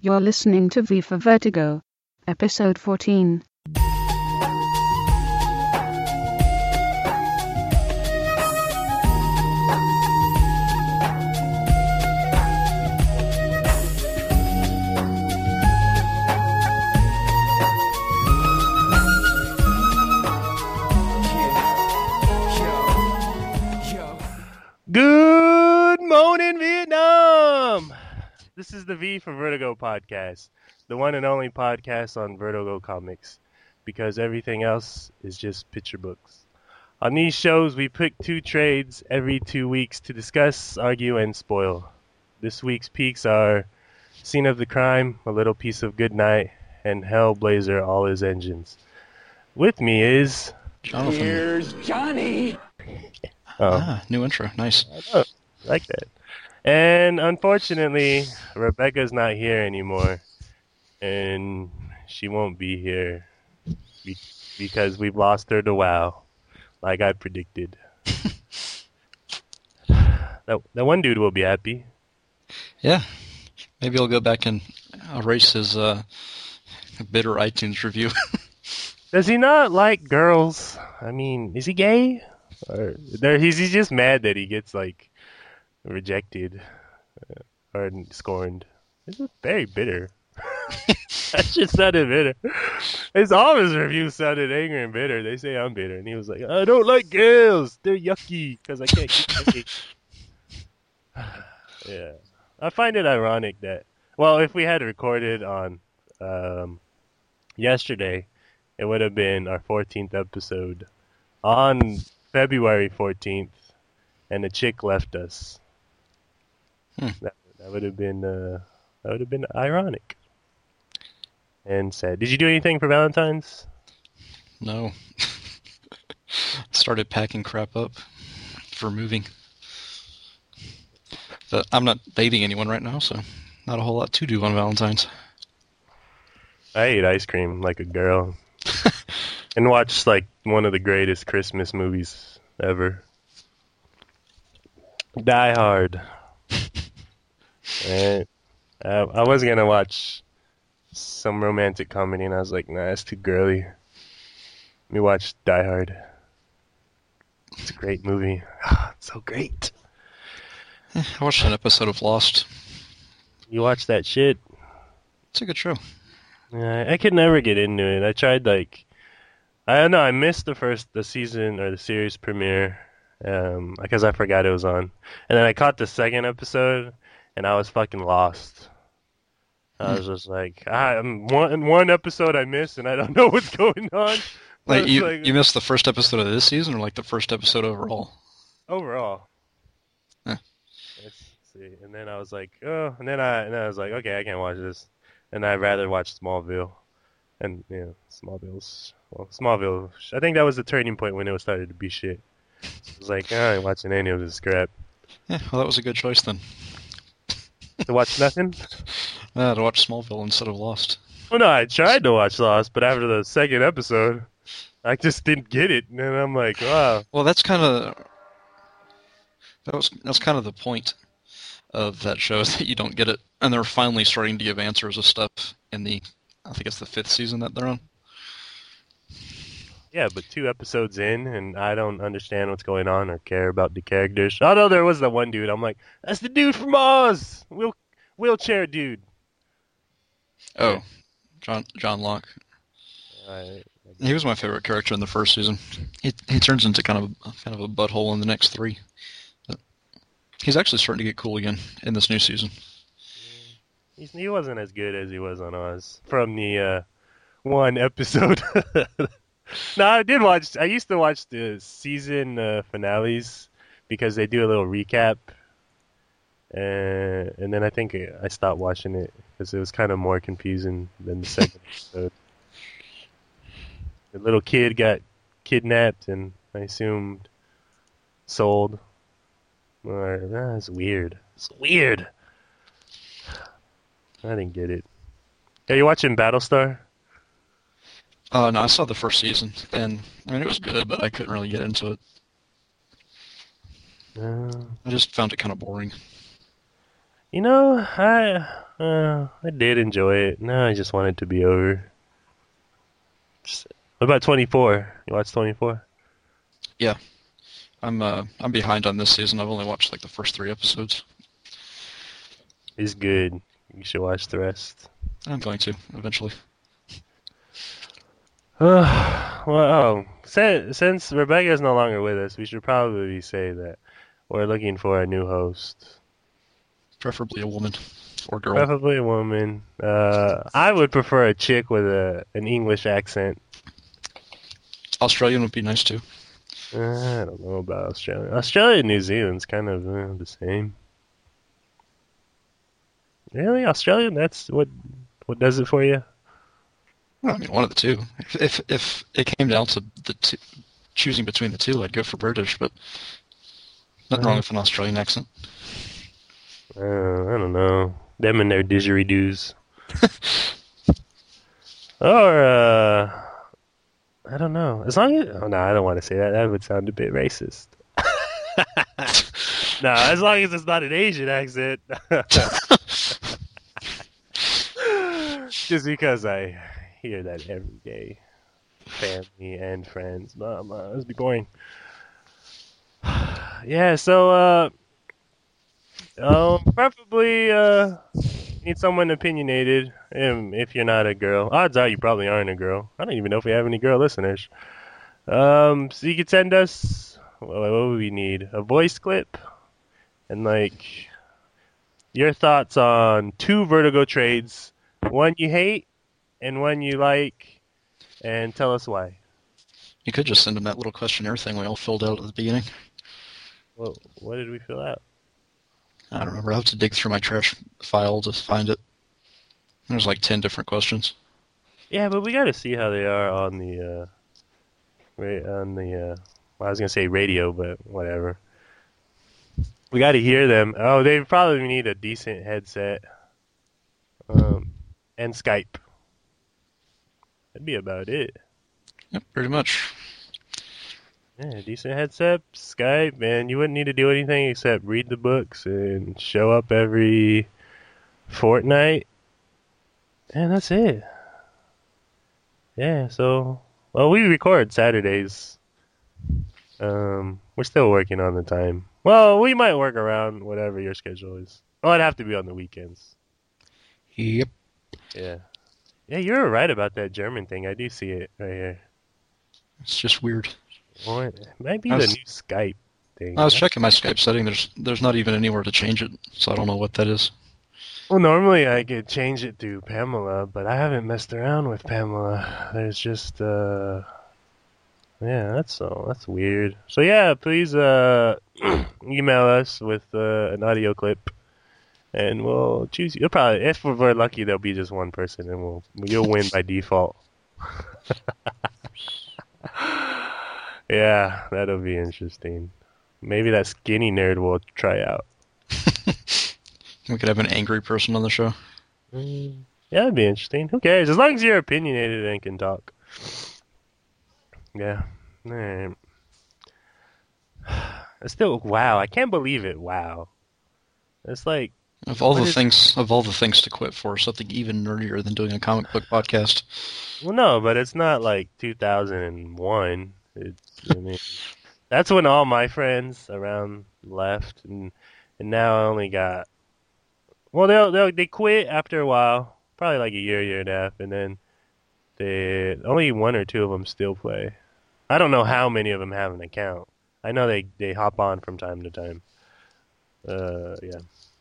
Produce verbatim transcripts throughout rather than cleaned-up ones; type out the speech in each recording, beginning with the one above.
You're listening to V for Vertigo, episode fourteen. Good morning, Vietnam! This is the V for Vertigo podcast, the one and only podcast on Vertigo Comics, because everything else is just picture books. On these shows, we pick two trades every two weeks to discuss, argue, and spoil. This week's peaks are Scene of the Crime, A Little Piece of Goodnight, and Hellblazer, All His Engines. With me is... Jonathan. Here's Johnny! Oh. Ah, new intro. Nice. I like that. And unfortunately, Rebecca's not here anymore. And she won't be here be- because we've lost her to WoW, like I predicted. that, that one dude will be happy. Yeah. Maybe I'll go back and erase his uh, bitter iTunes review. Does he not like girls? I mean, is he gay? Or there, he's, he's just mad that he gets, like, rejected uh, or scorned. This is very bitter. That shit sounded bitter. His, all his reviews sounded angry and bitter. They say I'm bitter. And he was like, I don't like girls. They're yucky because I can't keep yucky. Yeah. I find it ironic that, well, if we had recorded on um, yesterday, it would have been our fourteenth episode on February fourteenth, and the chick left us. Hmm. That, that would have been uh, that would have been ironic and sad. Did you do anything for Valentine's? No. Started packing crap up for moving. But I'm not dating anyone right now, so not a whole lot to do on Valentine's. I ate ice cream like a girl and watched like one of the greatest Christmas movies ever. Die Hard. And I, I was gonna watch some romantic comedy, and I was like, nah, that's too girly. Let me watch Die Hard. It's a great movie. It's so great. Eh, I watched an episode of Lost. You watch that shit? It's a good show. Yeah, I could never get into it. I tried like, I don't know. I missed the first the season or the series premiere um, because I forgot it was on, and then I caught the second episode, and I was fucking lost. I was just like, ah, I'm one one episode I missed, and I don't know what's going on. Like you, like, you missed the first episode of this season, or like the first episode overall? overall. Huh. Let's see. And then I was like, oh, and then I and then I was like, okay, I can't watch this, and I'd rather watch Smallville, and you know, Smallville's well, Smallville. I think that was the turning point when it was started to be shit. It was like, I ain't watching any of this crap. Yeah, well, that was a good choice then. To watch nothing? Uh, to watch Smallville instead of Lost. Well, no, I tried to watch Lost, but after the second episode, I just didn't get it, and I'm like, wow. Well, that's kind of that was that's kind of the point of that show, is that you don't get it, and they're finally starting to give answers of stuff in the, I think it's the fifth season that they're on. Yeah, but two episodes in, and I don't understand what's going on or care about the characters. Although there was the one dude, I'm like, that's the dude from Oz, Wheel wheelchair dude. Oh, John John Locke. I, He was my favorite character in the first season. He he turns into kind of a, kind of a butthole in the next three. But he's actually starting to get cool again in this new season. he's, he wasn't as good as he was on Oz from the uh, one episode. No, I did watch. I used to watch the season uh, finales because they do a little recap, and and then I think I stopped watching it because it was kind of more confusing than the second episode. The little kid got kidnapped and I assumed sold. Or, ah, it's weird. It's weird. I didn't get it. Are you watching Battlestar? Uh, no, I saw the first season, and I mean it was good, but I couldn't really get into it. Uh, I just found it kind of boring. You know, I uh, I did enjoy it. No, I just want it to be over. Just- What about twenty-four? You watched twenty-four? Yeah, I'm uh, I'm behind on this season. I've only watched like the first three episodes. It's good. You should watch the rest. I'm going to eventually. Uh, well, oh, since, since Rebecca is no longer with us, we should probably say that we're looking for a new host. Preferably a woman or girl. Preferably a woman. Uh, I would prefer a chick with a an English accent. Australian would be nice too. Uh, I don't know about Australia. Australia and New Zealand's kind of uh, the same. Really, Australian? That's what what does it for you? Well, I mean, one of the two. If if, if it came down to the two, choosing between the two, I'd go for British. But nothing wrong with an Australian accent. Uh, I don't know. Them and their didgeridoos. Or, uh, I don't know. As long as... Oh, no, I don't want to say that. That would sound a bit racist. No, as long as it's not an Asian accent. Just because I hear that every day. Family and friends. Mom, uh, this be boring. Yeah, so, uh... Um, preferably, uh, need someone opinionated. Um, if you're not a girl, odds are you probably aren't a girl. I don't even know if we have any girl listeners. Um, so you could send us. What, what would we need? A voice clip, and like your thoughts on two Vertigo trades, one you hate and one you like, and tell us why. You could just send them that little questionnaire thing we all filled out at the beginning. Well, what did we fill out? I don't remember. I have to dig through my trash file to find it. There's like ten different questions. Yeah, but we got to see how they are on the, uh, ra- on the, uh, well, I was gonna say radio, but whatever. We got to hear them. Oh, they probably need a decent headset, um, and Skype. That'd be about it. Yep, pretty much. Yeah, decent headset, Skype, and you wouldn't need to do anything except read the books and show up every fortnight, and that's it. Yeah, so, well, we record Saturdays. Um, we're still working on the time. Well, we might work around whatever your schedule is. Oh, it'd have to be on the weekends. Yep. Yeah. Yeah, you're right about that German thing. I do see it right here. It's just weird. Well, it might be I the was- new Skype thing. I was checking my Skype setting. There's there's not even anywhere to change it, so I don't know what that is. Well, normally I could change it through Pamela, but I haven't messed around with Pamela. There's just, uh, yeah, that's so that's weird. So yeah, please uh, email us with uh, an audio clip, and we'll choose you. You'll probably, if we're lucky, there'll be just one person, and we'll you'll win by default. Yeah, that'll be interesting. Maybe that skinny nerd will try out. We could have an angry person on the show. Mm, yeah, that'd be interesting. Who cares? As long as you're opinionated and can talk. Yeah. Alright. It's still, wow, I can't believe it. Wow. It's like, Of all What the is- things, of all the things to quit for, something even nerdier than doing a comic book podcast. well, no, but it's not like two thousand one. It's, I mean, that's when all my friends around left, and and now I only got, well, they they they quit after a while, probably like a year, year and a half, and then they only one or two of them still play. I don't know how many of them have an account. I know they they hop on from time to time. Uh, yeah.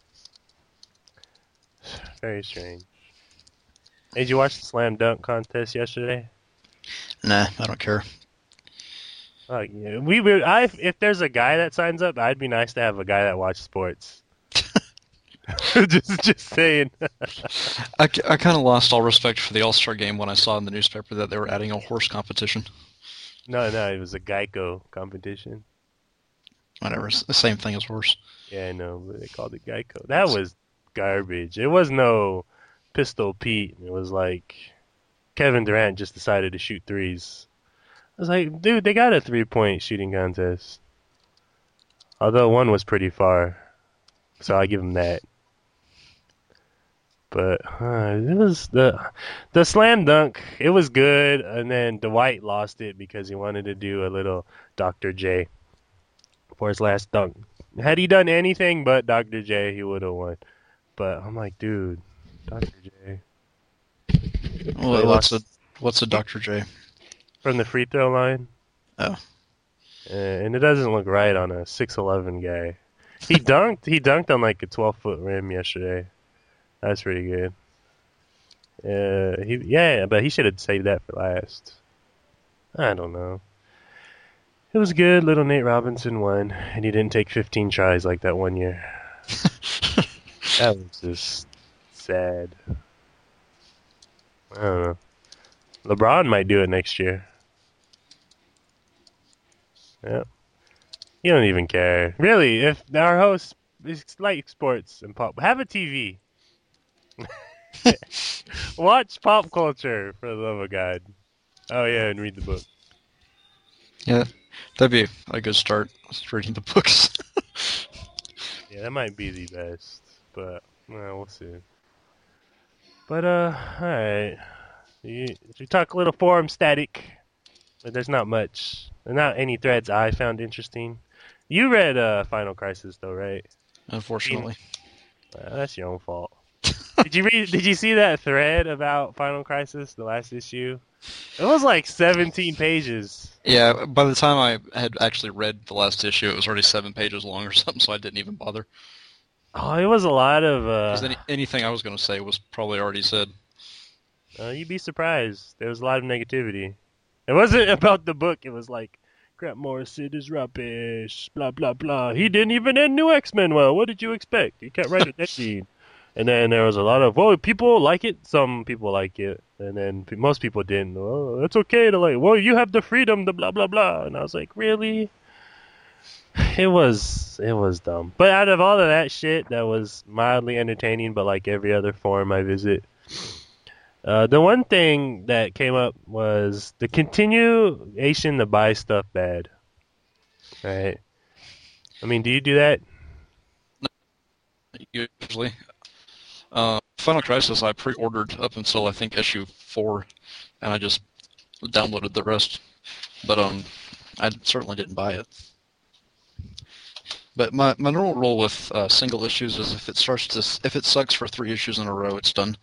Very strange. Hey, did you watch the slam dunk contest yesterday? Nah, I don't care. Oh, yeah. We would. I if there's a guy that signs up, I'd be nice to have a guy that watches sports. just just saying. I, I kind of lost all respect for the All-Star game when I saw in the newspaper that they were adding a horse competition. No, no, it was a Geico competition. Whatever, it's the same thing as horse. Yeah, I know, but they called it Geico. That was garbage. It was no Pistol Pete. It was like Kevin Durant just decided to shoot threes. I was like, dude, they got a three-point shooting contest. Although one was pretty far, so I give them that. But uh, it was the the slam dunk. It was good, and then Dwight lost it because he wanted to do a little Doctor J for his last dunk. Had he done anything but Doctor J, he would have won. But I'm like, dude, Doctor J. Well, He what's lost a what's a Doctor J? from the free throw line. Oh. Uh, and it doesn't look right on a six eleven guy. He dunked. He dunked on like a twelve foot rim yesterday. That's pretty good. Uh, he yeah, but he should have saved that for last. I don't know. It was good. Little Nate Robinson won, and he didn't take fifteen tries like that one year. That was just sad. I don't know. LeBron might do it next year. Yep. You don't even care. Really, if our host is like sports and pop, have a T V. Watch pop culture, for the love of God. Oh, yeah, and read the book. Yeah, that'd be a good start. Reading the books. Yeah, that might be the best, but well, we'll see. But, uh, alright. You, you talk a little forum static, but there's not much. There's not any threads I found interesting. You read uh, Final Crisis, though, right? Unfortunately. Well, that's your own fault. Did you read? Did you see that thread about Final Crisis, the last issue? It was like seventeen pages. Yeah, by the time I had actually read the last issue, it was already seven pages long or something, so I didn't even bother. Oh, it was a lot of. Uh, 'Cause any, anything I was going to say was probably already said. uh, you'd be surprised. There was a lot of negativity. It wasn't about the book. It was like, Grant Morrison is rubbish. Blah blah blah. He didn't even end New X-Men well. What did you expect? He can't write a dead scene. And then there was a lot of, well, people like it. Some people like it. And then pe- most people didn't. Well, it's okay to like, well, you have the freedom to blah, blah, blah. And I was like, really? It was, it was dumb. But out of all of that shit, that was mildly entertaining, but like every other forum I visit. Uh, the one thing that came up was the continuation to buy stuff bad. Right? I mean, do you do that? Usually. Uh, Final Crisis I pre-ordered up until I think issue four, and I just downloaded the rest. But um, I certainly didn't buy it. But my, my normal rule with uh, single issues is if it starts to if it sucks for three issues in a row, it's done.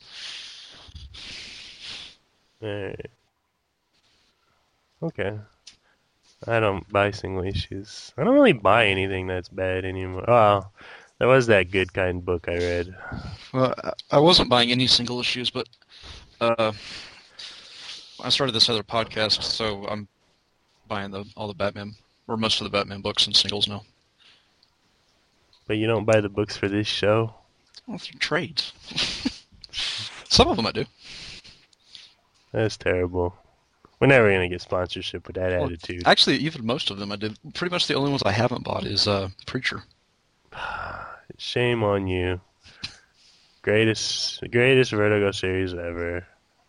Alright. Okay. I don't buy single issues. I don't really buy anything that's bad anymore. Oh, there was that Good Kind book I read. Well, I- I wasn't buying any single issues, but uh, I started this other podcast, so I'm buying the all the Batman or most of the Batman books in singles now. But you don't buy the books for this show? Well, through trades. Some of them I do. That's terrible. We're never going to get sponsorship with that Well, attitude. Actually, even most of them I did. Pretty much the only ones I haven't bought is uh, Preacher. Shame on you. Greatest greatest Vertigo series ever.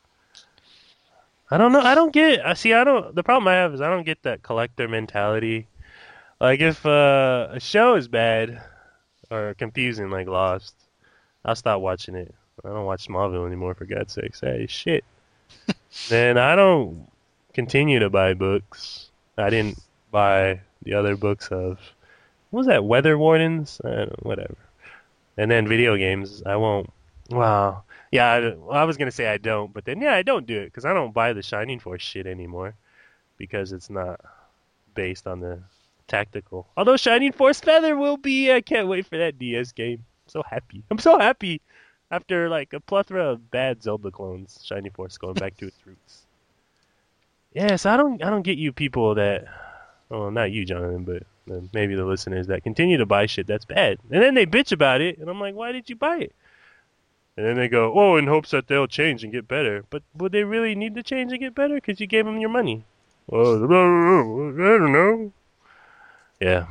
I don't know. I don't get. I see. I don't. The problem I have is I don't get that collector mentality. Like if uh, a show is bad or confusing, like Lost, I'll stop watching it. I don't watch Smallville anymore, for God's sakes. Hey, shit. Then I don't continue to buy books. I didn't buy the other books of. What was that? Weather Wardens? I don't know, whatever. And then video games, I won't. Wow. Yeah, I, well, I was going to say I don't, but then, yeah, I don't do it because I don't buy the Shining Force shit anymore because it's not based on the tactical. Although Shining Force Feather will be, I can't wait for that D S game. I'm so happy. I'm so happy after like a plethora of bad Zelda clones, Shining Force going back to its roots. Yeah, so I don't, I don't get you people that, well, not you, Jonathan, but uh, maybe the listeners that continue to buy shit that's bad. And then they bitch about it, and I'm like, why did you buy it? And then they go, oh, in hopes that they'll change and get better. But would they really need to change and get better? Because you gave them your money. Well, I don't know. Yeah.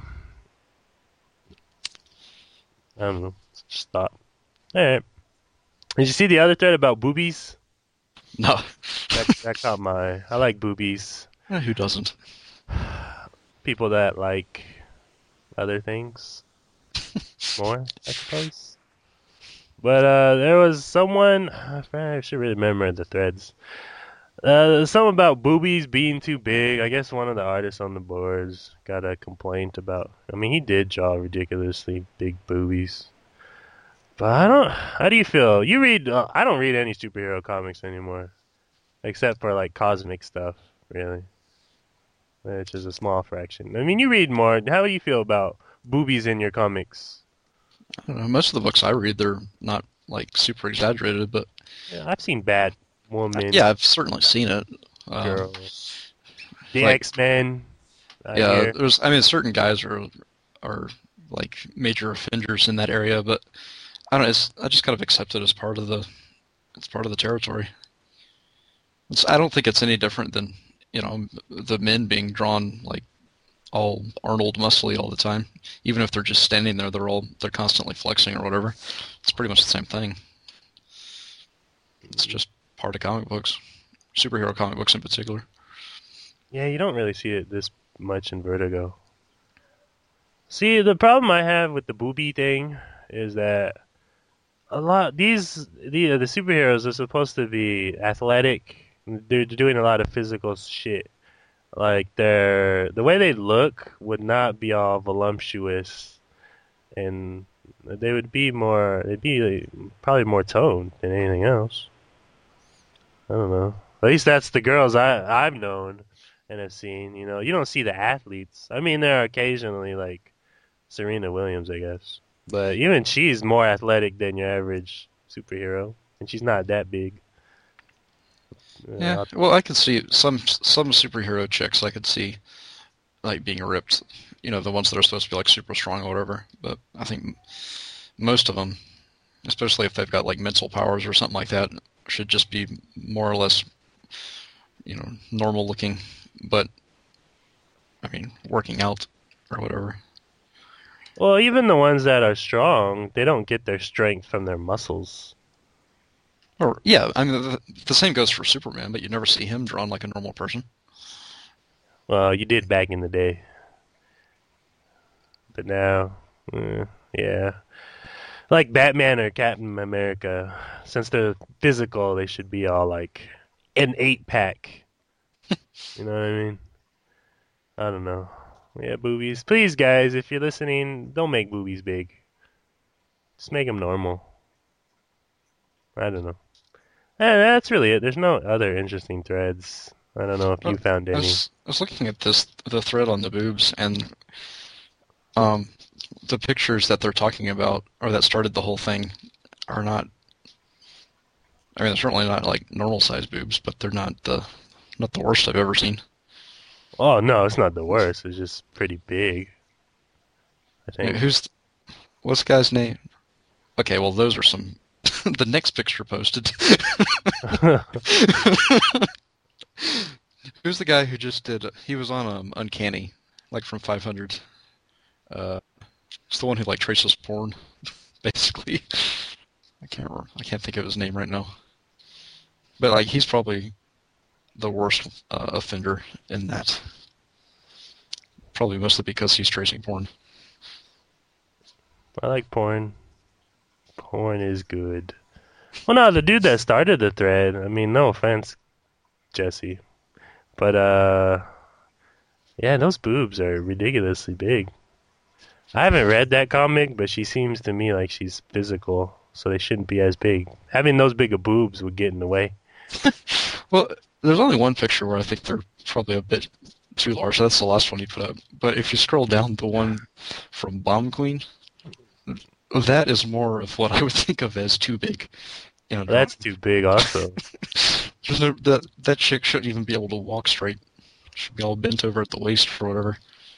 I don't know. Just stop. All right. Did you see the other thread about boobies? No. That, that caught my eye. I like boobies. Eh, who doesn't? People that like other things more, I suppose. But uh, there was someone, I should really remember the threads. Uh, something about boobies being too big. I guess one of the artists on the boards got a complaint about. I mean, he did draw ridiculously big boobies. But I don't. How do you feel? You read? Uh, I don't read any superhero comics anymore, except for like cosmic stuff, really, which is a small fraction. I mean, you read more. How do you feel about boobies in your comics? I don't know. Most of the books I read, they're not like super exaggerated, but Yeah, I've seen bad woman. yeah, I've certainly seen it. Um, Girl. The like- X-Men. I yeah, hear. there's. I mean, certain guys are are like major offenders in that area, but I don't know. It's, I just kind of accept it as part of the. It's part of the territory. It's, I don't think it's any different than you know the men being drawn like all Arnold muscly all the time. Even if they're just standing there, they're all they're constantly flexing or whatever. It's pretty much the same thing. It's just part of comic books, superhero comic books in particular. Yeah, you don't really see it this much in Vertigo. See, the problem I have with the booby thing is that a lot these the the superheroes are supposed to be athletic. They're doing a lot of physical shit. Like they're the way they look would not be all voluptuous, and they would be more. They'd be like, probably more toned than anything else. I don't know. At least that's the girls I I've known and have seen. You know, you don't see the athletes. I mean, there are occasionally like Serena Williams, I guess, but even she's more athletic than your average superhero, and she's not that big. Yeah, well, I could see some some superhero chicks. I could see like being ripped. You know, the ones that are supposed to be like super strong or whatever. But I think most of them, especially if they've got like mental powers or something like that, should just be more or less, you know, normal looking. But I mean, working out or whatever. Well, even the ones that are strong, they don't get their strength from their muscles. Or yeah, I mean the, the same goes for Superman, but you never see him drawn like a normal person. Well, you did back in the day. But now, eh, yeah. Like Batman or Captain America, since they're physical, they should be all like an eight pack. You know what I mean? I don't know. Yeah, boobies. Please, guys, if you're listening, don't make boobies big. Just make them normal. I don't know. Eh, that's really it. There's no other interesting threads. I don't know if you found I any. was, I was looking at this the thread on the boobs, and um, the pictures that they're talking about, or that started the whole thing, are not. I mean, they're certainly not like normal size boobs, but they're not the not the worst I've ever seen. Oh, no, it's not the worst. It's just pretty big. I think. Who's what's the guy's name? Okay, well those are some. The next picture posted. Who's the guy who just did? He was on um, Uncanny, like from five hundred. Uh, it's the one who like traces porn, basically. I can't remember. I can't think of his name right now. But like, he's probably the worst uh, offender in that. Probably mostly because he's tracing porn. I like porn. Porn is good. Well, no, the dude that started the thread, I mean, no offense, Jesse. But, uh, yeah, those boobs are ridiculously big. I haven't read that comic, but she seems to me like she's physical, so they shouldn't be as big. Having those big of boobs would get in the way. Well, there's only one picture where I think they're probably a bit too large. That's the last one you put up. But if you scroll down, the one from Bomb Queen, that is more of what I would think of as too big. You know, That's too big also. there's no, that, that chick shouldn't even be able to walk straight. Should be all bent over at the waist or whatever.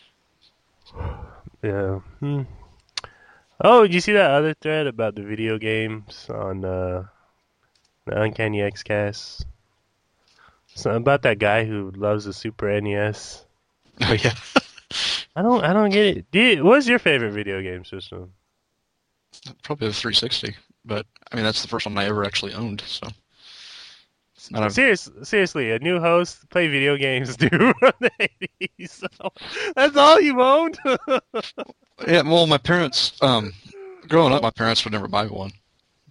Yeah. Hmm. Oh, did you see that other thread about the video games on uh, the Uncanny X-Cast? So about that guy who loves the Super N E S. Oh yeah. I don't, I don't get it. Dude, what's your favorite video game system? Probably the three sixty, but I mean that's the first one I ever actually owned. So it's not a, Serious, seriously, a new host play video games, dude, from the eighties. That's all you owned. yeah. Well, my parents, um, growing up, my parents would never buy one,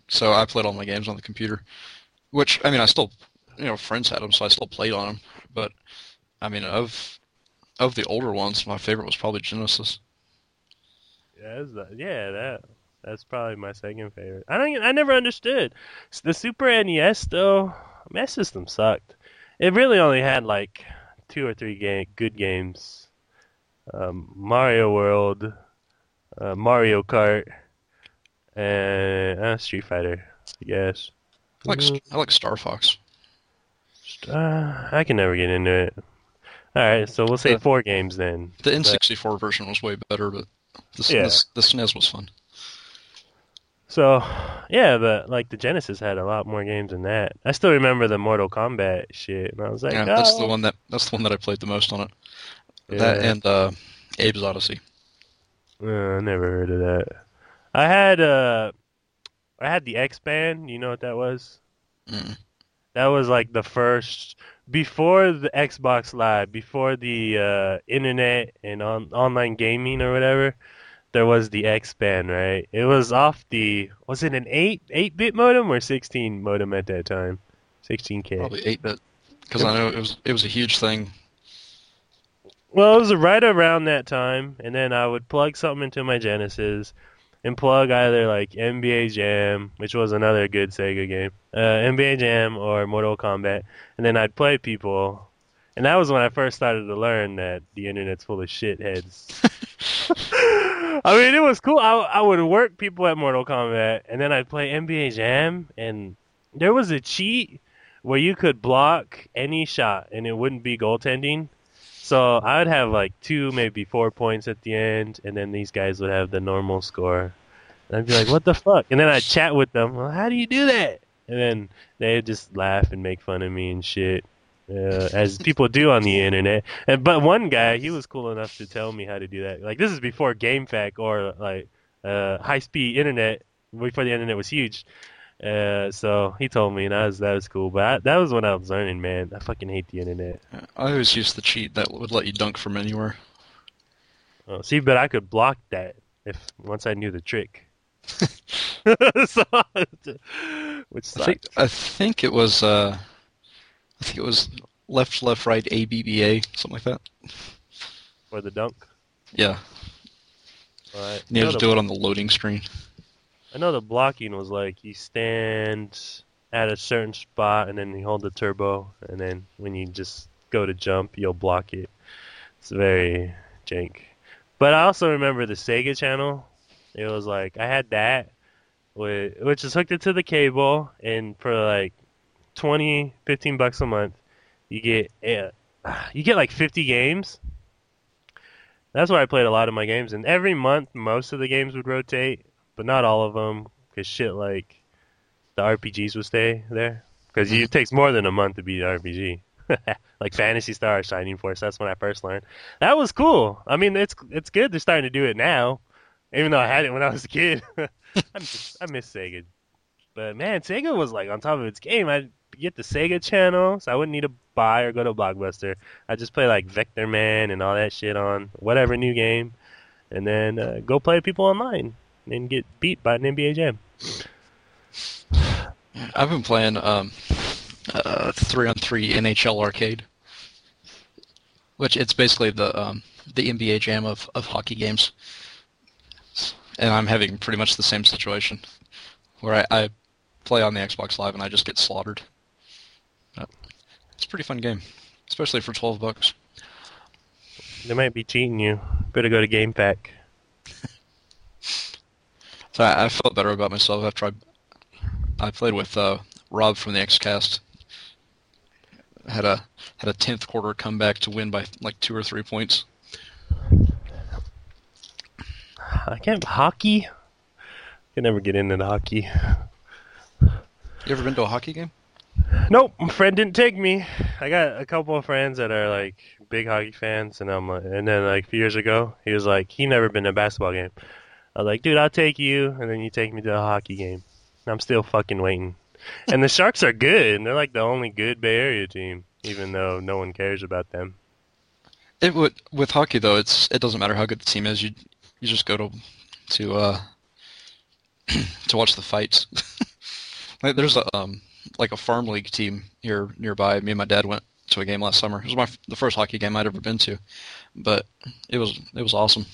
So I played all my games on the computer, which, I mean, I still, you know, friends had them, so I still played on them. But, I mean, of of the older ones, my favorite was probably Genesis. Yeah, that's the- yeah, that that's probably my second favorite. I don't. I never understood S- the Super N E S though. Man, that system sucked. It really only had like two or three game good games. Um, Mario World, uh, Mario Kart, and uh, Street Fighter. I guess. I like Mm, I like Star Fox. uh, I can never get into it. All right, so we'll say The four games then. the But N sixty-four version was way better, but the yeah. the, the S N E S was fun. So, yeah, but like the Genesis had a lot more games than that. I still remember the Mortal Kombat shit, and I was like, Yeah, that's the oh, one that that's the one that I played the most on it. That yeah, and uh, Abe's Odyssey. uh, I never heard of that. I had uh, I had the X-Band. You know what that was? Mm. That was like the first before the Xbox Live, before the uh, internet and on online gaming or whatever. There was the X-Band, right? It was off the was it an eight eight bit modem or sixteen modem at that time? sixteen K. Probably eight bit, because I know it was it was a huge thing. Well, it was right around that time, and then I would plug something into my Genesis and plug either like N B A Jam, which was another good Sega game, uh, N B A Jam or Mortal Kombat, and then I'd play people. And that was when I first started to learn that the internet's full of shitheads. I mean, it was cool. I, I would work people at Mortal Kombat, and then I'd play N B A Jam, and there was a cheat where you could block any shot, and it wouldn't be goaltending. So I would have like two, maybe four points at the end, and then these guys would have the normal score. And I'd be like, what the fuck? And then I'd chat with them, well, how do you do that? And then they'd just laugh and make fun of me and shit, uh, as people do on the internet. And But one guy, he was cool enough to tell me how to do that. Like, this is before GameFAQ or like uh, high-speed internet, before the internet was huge. Uh, so he told me, and that was, that was cool. But I, that was when I was learning, man. I fucking hate the internet. I always used the cheat that would let you dunk from anywhere. Oh, see, but I could block that if once I knew the trick. So, which I think sucked. I think it was uh, I think it was left left right A B B A, something like that. For the dunk. Yeah, Right. you I had know to the, do it on the loading screen. I know the blocking was like you stand at a certain spot and then you hold the turbo, and then when you just go to jump, you'll block it. It's very jank. But I also remember the Sega channel. It was like I had that, with, which is hooked into the cable, and for like twenty, fifteen bucks a month, you get uh, you get like fifty games. That's where I played a lot of my games, and every month most of the games would rotate, but not all of them, because shit like the R P Gs would stay there. Because it takes more than a month to beat an R P G. Like Phantasy Star, Shining Force. That's when I first learned. That was cool. I mean, it's it's good they're starting to do it now, even though I had it when I was a kid. I miss, I miss Sega, but man, Sega was like on top of its game. I'd get the Sega channel, so I wouldn't need to buy or go to Blockbuster. I just play like Vector Man and all that shit on whatever new game, and then uh, go play people online and get beat by an N B A Jam. I've been playing um, uh, three on three N H L Arcade, which it's basically the um, the N B A Jam of, of hockey games. And I'm having pretty much the same situation, where I, I play on the Xbox Live and I just get slaughtered. But it's a pretty fun game, especially for twelve bucks. They might be cheating you. Better go to GameFAQ. So I, I felt better about myself after I I played with uh, Rob from the Xcast. Had a had a tenth quarter comeback to win by like two or three points. I can't hockey. Can never get into the hockey. You ever been to a hockey game? Nope, my friend didn't take me. I got a couple of friends that are like big hockey fans, and I'm like, and then like a few years ago, he was like, he never been to a basketball game. I was like, dude, I'll take you, and then you take me to a hockey game. I'm still fucking waiting. And the Sharks are good, and they're like the only good Bay Area team, even though no one cares about them. It would with hockey though. It's it doesn't matter how good the team is. You you just go to to uh to watch the fights. Like, there's a um like a farm league team here nearby. Me and my dad went to a game last summer. It was my the first hockey game I'd ever been to, but it was it was awesome.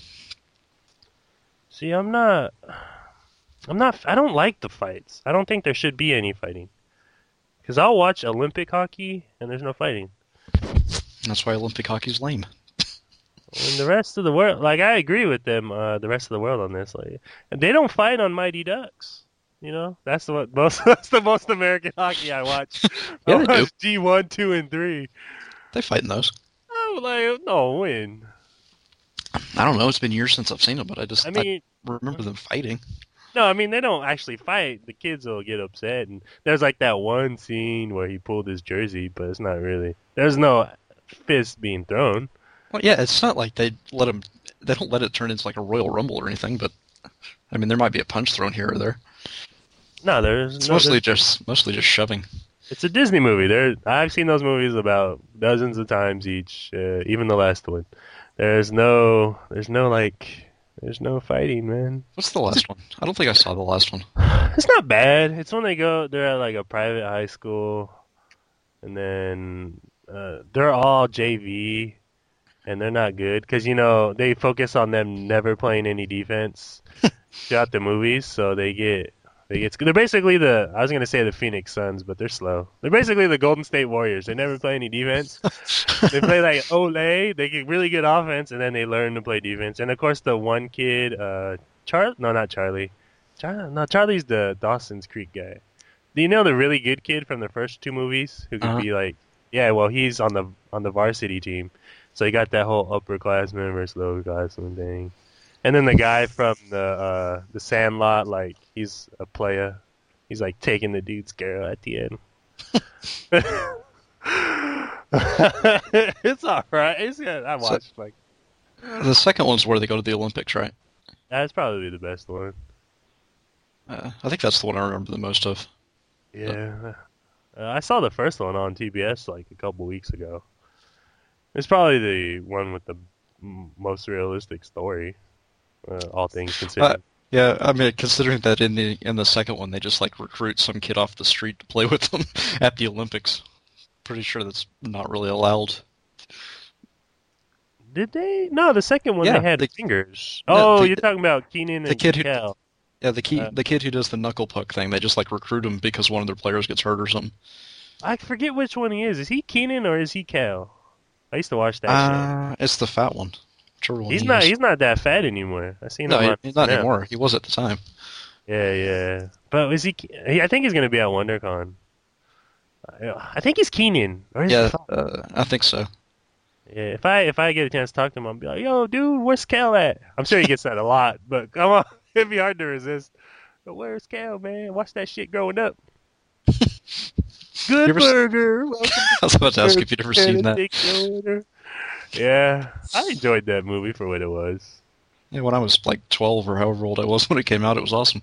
See, I'm not. I'm not. I don't like the fights. I don't think there should be any fighting. Because I'll watch Olympic hockey and there's no fighting. That's why Olympic hockey's lame. And the rest of the world, like I agree with them, uh, the rest of the world on this, like they don't fight on Mighty Ducks. You know, that's the what most that's the most American hockey I watch. Yeah, I they watch G one, two, and three. They fight in those. I'm like, no win. I don't know. It's been years since I've seen them, but I just I mean, I remember them fighting. no, I mean they don't actually fight. The kids will get upset, and there's like that one scene where he pulled his jersey, but it's not really. There's no fist being thrown. Well, yeah, it's not like they let them. They don't let it turn into like a Royal Rumble or anything. But I mean, there might be a punch thrown here or there. No, there's It's no, mostly there's- just mostly just shoving. It's a Disney movie. There, I've seen those movies about dozens of times each. Uh, even the last one. There's no, there's no like, there's no fighting, man. What's the last one? I don't think I saw the last one. It's not bad. It's when they go, they're at like a private high school, and then uh, they're all J V, and they're not good because you know they focus on them never playing any defense throughout the movies, so they get. They get, they're basically the, I was going to say the Phoenix Suns, but they're slow. They're basically the Golden State Warriors. They never play any defense. They play like Olay. They get really good offense, and then they learn to play defense. And, of course, the one kid, uh, Char, no, not Charlie. Char, no, Charlie's the Dawson's Creek guy. Do you know the really good kid from the first two movies who could Uh-huh. be like, yeah, well, he's on the on the varsity team. So he got that whole upperclassman versus lowerclassman thing. And then the guy from the uh, the Sandlot, like he's a player. He's like taking the dude's girl at the end. It's all right. It's good. I watched like The second one's where they go to the Olympics, right? that's probably the best one. Uh, I think that's the one I remember the most of. Yeah, uh, I saw the first one on T B S like a couple weeks ago. It's probably the one with the m- most realistic story, uh, all things considered. Yeah, I mean, considering that in the in the second one they just like recruit some kid off the street to play with them at the Olympics. Pretty sure that's not really allowed. Did they? No, the second one Yeah, they had the- fingers. no, Oh, the- you're talking about Keenan the and kid who- Kel. Yeah, the key Uh, the kid who does the knuckle puck thing, they just like recruit him because one of their players gets hurt or something. I forget which one he is. Is he Keenan or is he Kel? I used to watch that Uh, it's the fat one. Whichever shit. one He's he not. is. He's not that fat anymore. I seen No, him. he- on he's not Snap. anymore. He was at the time. Yeah, yeah. But is he? he- I think he's gonna be at WonderCon. I I think he's Keenan. Or is Yeah, he, uh, I think so. yeah. If I if I get a chance to talk to him, I'll be like, "Yo, dude, where's Kel at?" I'm sure he gets that a lot, but come on, it'd be hard to resist. But where's Kel, man? Watch that shit growing up. Good You ever s- burger. Welcome I was about to ask if you'd ever seen that. that. Yeah, I enjoyed that movie for what it was. Yeah, when I was like twelve or however old I was when it came out, it was awesome.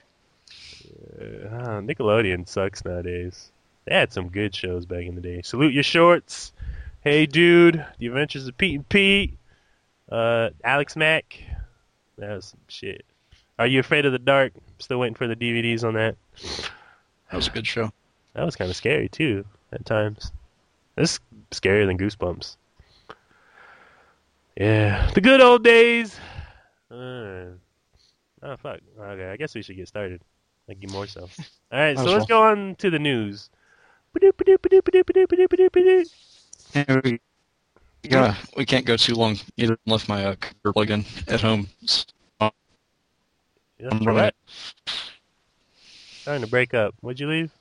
Uh, Nickelodeon sucks nowadays. They had some good shows back in the day. Salute Your Shorts, Hey Dude, The Adventures of Pete and Pete, uh, Alex Mack. That was some shit. Are You Afraid of the Dark? Still waiting for the D V Ds on that. That was a good show. That was kind of scary too at times. It's scarier than Goosebumps. Yeah, the good old days. Uh, oh fuck. Okay, I guess we should get started. Like you more so. All right, so Might as let's go on to the news. Ba-doop-ba-doop-ba-doop-ba-doop-ba-doop-ba-doop. Yeah, we, yeah, we can't go too long. Either left my uh, computer plug in at home. So Yeah, I'm for running what? Starting to break up. What'd you leave?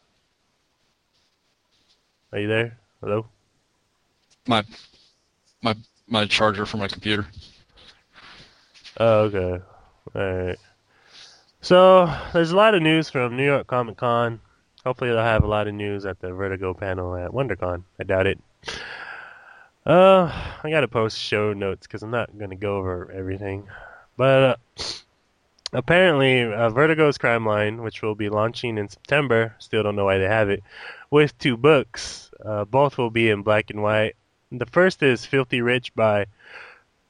Are you there? Hello? my my my charger for my computer. Oh, okay. Alright. So, there's a lot of news from New York Comic Con. Hopefully they'll have a lot of news at the Vertigo panel at WonderCon. I doubt it. Uh, I gotta post show notes because I'm not gonna go over everything. But, uh, apparently, uh, Vertigo's Crime Line, which will be launching in September, still don't know why they have it, with two books. Uh, both will be in black and white. The first is Filthy Rich by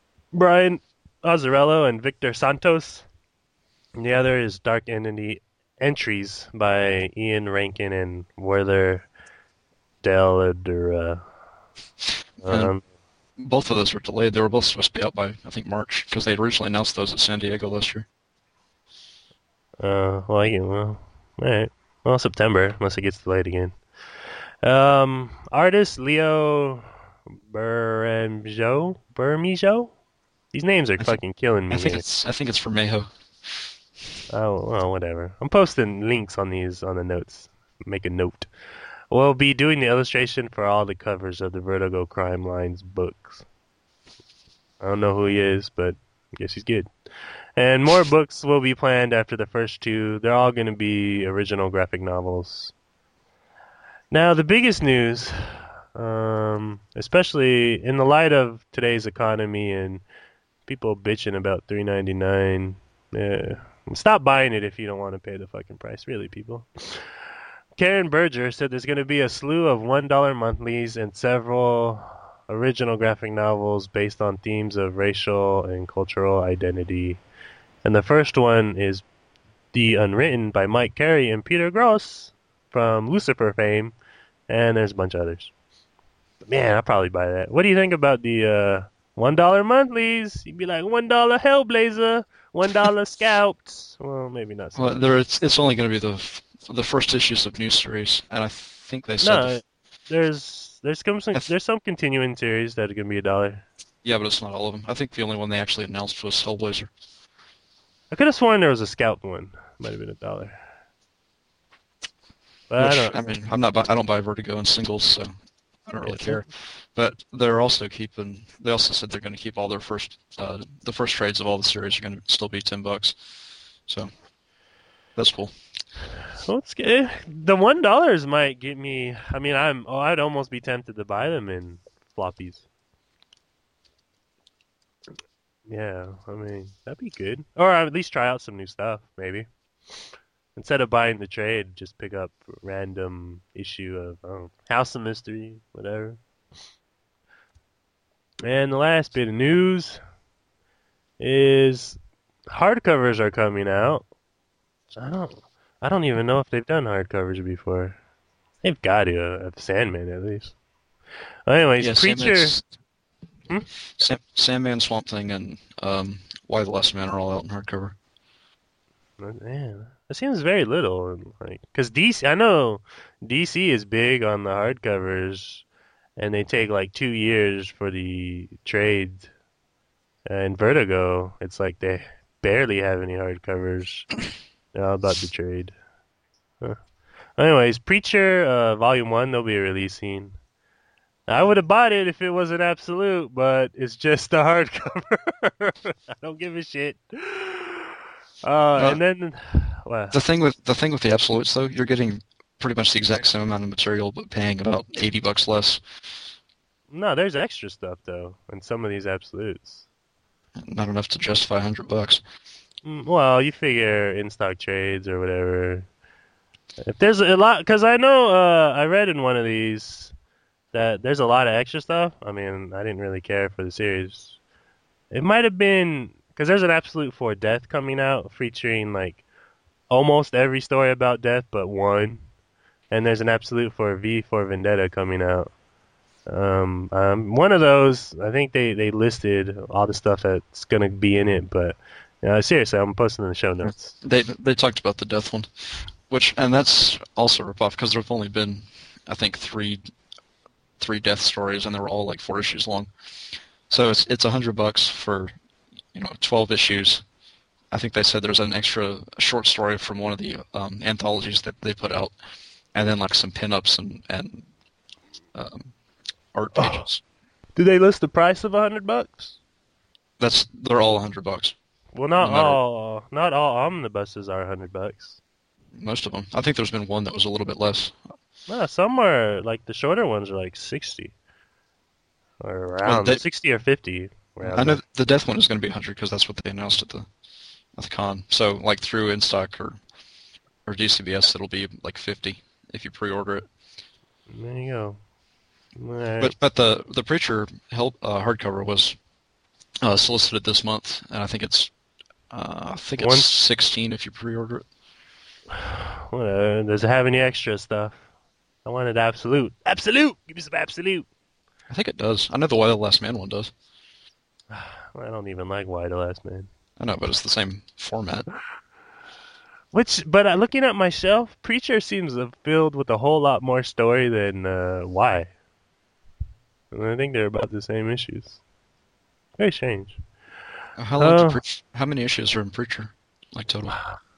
Brian Azzarello and Victor Santos. And the other is Dark Entity, entries by Ian Rankin and Werther Dell'Edera. Um, Both of those were delayed. They were both supposed to be out by, I think, March, because they originally announced those at San Diego last year. uh, well, yeah, well, all right. Well, September, unless it gets delayed again. Um, artist Leo Bermejo? Bermejo? These names are I think- fucking killing me. I think here. it's I think it's for Mayho. Oh, well, whatever. I'm posting links on these on the notes. Make a note. We'll be doing the illustration for all the covers of the Vertigo Crime Lines books. I don't know who he is, but I guess he's good. And more books will be planned after the first two. They're all going to be original graphic novels. Now, the biggest news, um, especially in the light of today's economy and people bitching about three ninety-nine, yeah, stop buying it if you don't want to pay the fucking price, really, people. Karen Berger said there's going to be a slew of one dollar monthlies and several original graphic novels based on themes of racial and cultural identity. And the first one is The Unwritten by Mike Carey and Peter Gross from Lucifer fame, and there's a bunch of others. Man, I'll probably buy that. What do you think about the uh, one dollar monthlies? You'd be like, one dollar Hellblazer, one dollar Scalps. Well, maybe not. Well, Scalps. there it's it's only going to be the the first issues of new series, and I think they said No, the- there's there's some I th- there's some continuing series that are gonna be a dollar. yeah, but it's not all of them. I think the only one they actually announced was Hellblazer. I could have sworn there was a Scout one. Might have been a dollar. But Which, I don't. I mean, I'm not buy, I don't buy Vertigo in singles, so I don't really Yeah. care. But they're also keeping. They also said they're going to keep all their first uh, the first trades of all the series are going to still be ten bucks. So that's cool. Well, it's good. The one dollars might get me. I mean, I'm. Oh, I'd almost be tempted to buy them in floppies. Yeah, I mean that'd be good. Or at least try out some new stuff, maybe. Instead of buying the trade, just pick up a random issue of I don't know, House of Mystery, whatever. And the last bit of news is hardcovers are coming out. I don't. I don't even know if they've done hardcovers before. They've got to have Sandman at least. Anyways, Yeah, Preacher. Sandman's- Hmm? Sam, Sandman, Swamp Thing, and um, Why the Last Man are all out in hardcover. Man, that seems very little. and, Like, cause D C, I know D C is big on the hardcovers, and they take like two years for the trades. And Vertigo, it's like they barely have any hardcovers. They're all about the trade. Huh. Anyways, Preacher, uh, Volume One, they'll be releasing. I would have bought it if it was an absolute, but it's just a hardcover. I don't give a shit. Uh, and then, well, The thing with the thing with the absolutes though, you're getting pretty much the exact same amount of material, but paying about eighty bucks less. no, there's extra stuff though in some of these absolutes. Not enough to justify a hundred bucks. Mm, Well, you figure in stock trades or whatever. If there's a lot, because I know uh, I read in one of these that there's a lot of extra stuff. I mean, I didn't really care for the series. It might have been because there's an Absolute for Death coming out featuring like almost every story about death but one, and there's an Absolute for V for Vendetta coming out. Um, um, one of those, I think they, they listed all the stuff that's gonna be in it, but uh, seriously, I'm posting in the show notes. They they talked about the death one, which and that's also a ripoff because there've only been, I think three three death stories and they were all like four issues long. So it's it's a hundred bucks for you know twelve issues. I think they said there's an extra short story from one of the um, anthologies that they put out, and then like some pinups and and um, art pages. Did they list the price of a hundred bucks? That's they're all a hundred bucks. Well, not No matter- all, not all omnibuses are a hundred bucks. Most of them. I think there's been one that was a little bit less. No, some are like the shorter ones are like sixty, or around they- sixty or fifty. around I know there. the death one is going to be a hundred because that's what they announced at the at the con. So like through InStock or or D C B S, it'll be like fifty if you pre-order it. There you go. Alright. But but the the Preacher help uh, hardcover was uh, solicited this month, and I think it's uh, I think it's One- sixteen if you pre-order it. Whatever. Does it have any extra stuff? I wanted absolute. Absolute! Give me some absolute! I think it does. I know the Why the Last Man one does. I don't even like Why the Last Man. I know, but it's the same format. Which, but uh, looking at my shelf, Preacher seems uh, filled with a whole lot more story than uh, Why. And I think they're about the same issues. Very strange. How long? Oh. Pre- how many issues are in Preacher? Like total?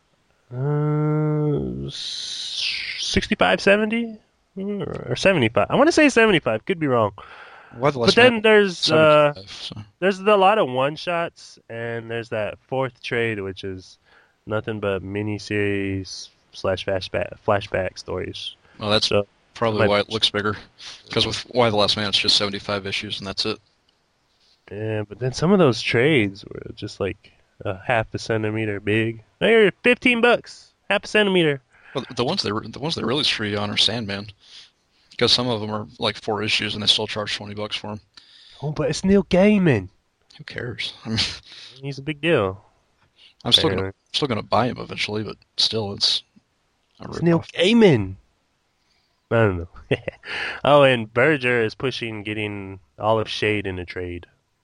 Uh, sixty-five, seventy? Or seventy-five. I want to say seventy-five. Could be wrong. Why the But Last then Man? there's uh, seventy-five, so. there's a lot of one-shots, and there's that fourth trade, which is nothing but mini-series slash flashback, flashback stories. Well, that's So, probably my- why it looks bigger. Because with Why the Last Man, it's just seventy-five issues, and that's it. yeah, but then some of those trades were just like a half a centimeter big. They're fifteen bucks, half a centimeter. Well, the ones they re- the ones they released for you on are Sandman, because some of them are like four issues, and they still charge twenty bucks for them. Oh, but it's Neil Gaiman. Who cares? I mean, He's a big deal. I'm still gonna Apparently. still gonna buy him eventually, but still, it's a It's Neil rip-off. Gaiman. I don't know. Oh, and Berger is pushing getting all of Shade in a trade.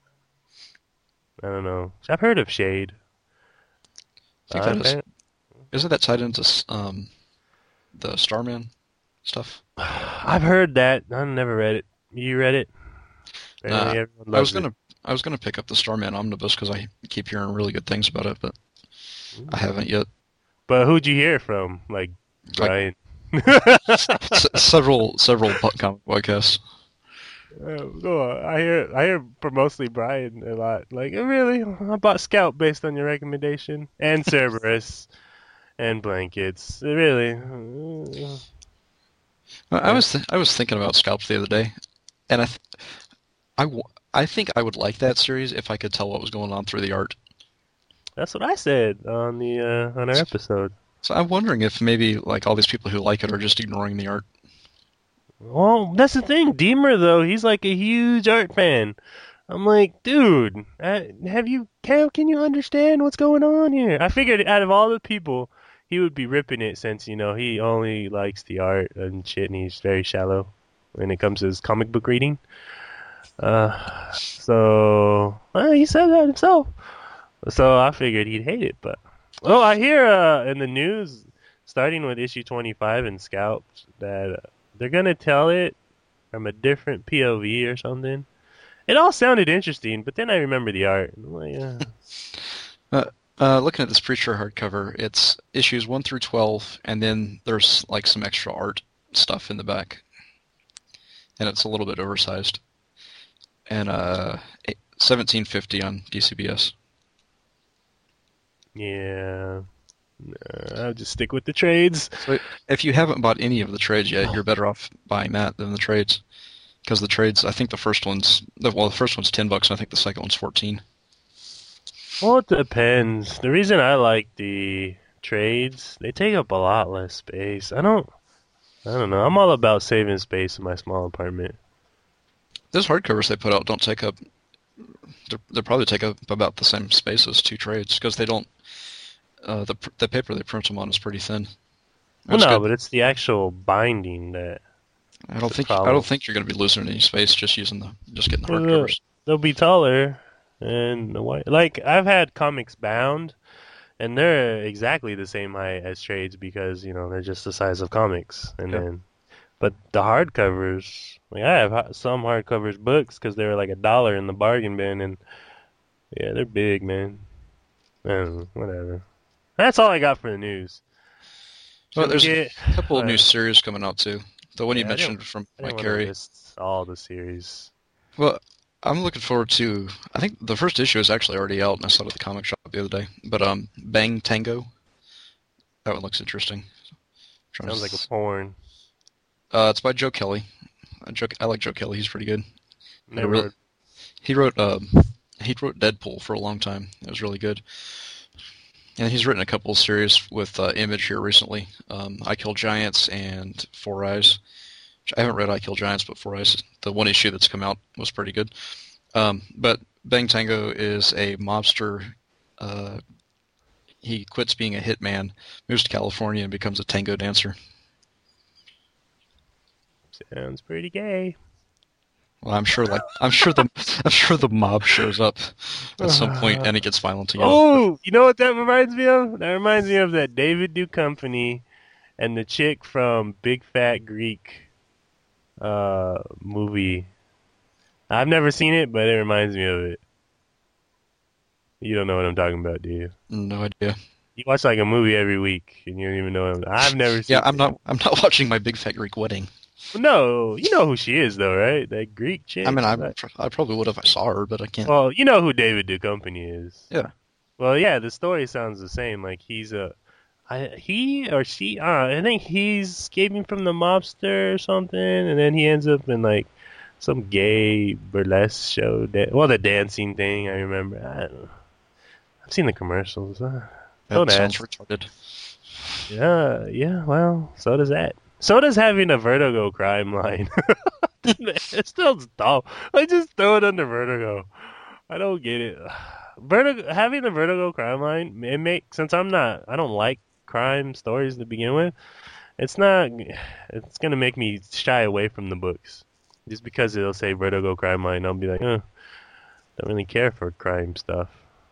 I don't know. I've heard of Shade. I think Uh, that is, apparent- isn't that tied into s- um the Starman stuff? I've heard that. I never read it. You read it? Apparently Nah, everyone I was loves it. gonna I was gonna pick up the Starman omnibus because I keep hearing really good things about it, but I haven't yet. But who'd you hear from? Like Like- Brian. S- several several po- comic podcasts. Oh, go on. I hear I hear from mostly Brian a lot. Like, oh, really? I bought Scout based on your recommendation, and Cerberus, and blankets. Really? I I was th- I was thinking about Scalps the other day, and I th- I, w- I think I would like that series if I could tell what was going on through the art. That's what I said on the uh, on our episode. So I'm wondering if maybe like all these people who like it are just ignoring the art. Well, that's the thing. Deemer though, he's like a huge art fan. I'm like, dude, uh, have you can can you understand what's going on here? I figured out of all the people, he would be ripping it since you know he only likes the art and shit, and he's very shallow when it comes to his comic book reading. Uh, so well, he said that himself. So I figured he'd hate it, but oh, I hear uh, in the news, starting with issue twenty-five in Scout, that uh, they're gonna tell it from a different P O V or something. It all sounded interesting, but then I remember the art. I'm like, uh, Uh, looking at this Preacher hardcover, it's issues one through twelve, and then there's like some extra art stuff in the back, and it's a little bit oversized. And uh, seventeen fifty on D C B S. yeah, uh, I'll just stick with the trades. So if you haven't bought any of the trades yet, you're better off buying that than the trades, because the trades, I think the first one's the, well, the first one's ten bucks, and I think the second one's fourteen. Well, it depends. The reason I like the trades, they take up a lot less space. I don't, I don't know. I'm all about saving space in my small apartment. Those hardcovers they put out don't take up. They're, they probably take up about the same space as two trades because they don't. Uh, the pr- the paper they print them on is pretty thin. Well, That's no, good. but it's the actual binding that I don't the think I problem. don't think you're going to be losing any space just using the just getting the Well, hardcovers. they'll be taller and the white. Like I've had comics bound, and they're exactly the same height as trades because you know they're just the size of comics. And Yeah. then, but the hardcovers, like I have ha- some hardcovers books because they were like a dollar in the bargain bin, and yeah, they're big, man. I don't know, whatever. That's all I got for the news. Well, Should we there's get- a couple of uh, new series coming out too. The one you Yeah, I don't- mentioned from I Mike didn't want Carey. to list all the series. Well, I'm looking forward to. I think the first issue is actually already out, and I saw it at the comic shop the other day. But um, Bang Tango. That one looks interesting. Trying to Sounds like s- a porn. Uh, it's by Joe Kelly. Uh, Joe, I like Joe Kelly. He's pretty good. Never really- heard- He wrote um, he wrote Deadpool for a long time. It was really good. And he's written a couple of series with uh, Image here recently. Um, I Kill Giants and Four Eyes. Which I haven't read I Kill Giants, but Four Eyes, the one issue that's come out was pretty good. Um, but Bang Tango is a mobster. Uh, he quits being a hitman, moves to California, and becomes a tango dancer. Sounds pretty gay. Well, I'm sure, like I'm sure the I'm sure the mob shows up at some point and it gets violent again. Oh, you know what that reminds me of? That reminds me of that David Duchovny and the chick from Big Fat Greek uh, movie. I've never seen it, but it reminds me of it. You don't know what I'm talking about, do you? No idea. You watch like a movie every week, and you don't even know. What I'm, I've never seen. Yeah, I'm it. not. I'm not watching My Big Fat Greek Wedding. No, you know who she is, though, right? That Greek chick. I mean, I right? I probably would if I saw her, but I can't. Well, you know who David Duchovny is. Yeah. Well, yeah, the story sounds the same. Like he's a, I, he or she. Uh, I think he's escaping from the mobster or something, and then he ends up in like some gay burlesque show. Da- well, the dancing thing. I remember. I don't know. I've seen the commercials. Uh, That don't sounds ask. retarded. Yeah, yeah. Well, so does that. So does having a Vertigo crime line. It's still dumb. I just throw it under Vertigo. I don't get it. Vertigo having the Vertigo crime line, it makes since I'm not. I don't like crime stories to begin with. It's not. It's gonna make me shy away from the books, just because it'll say Vertigo crime line. I'll be like, uh, don't really care for crime stuff.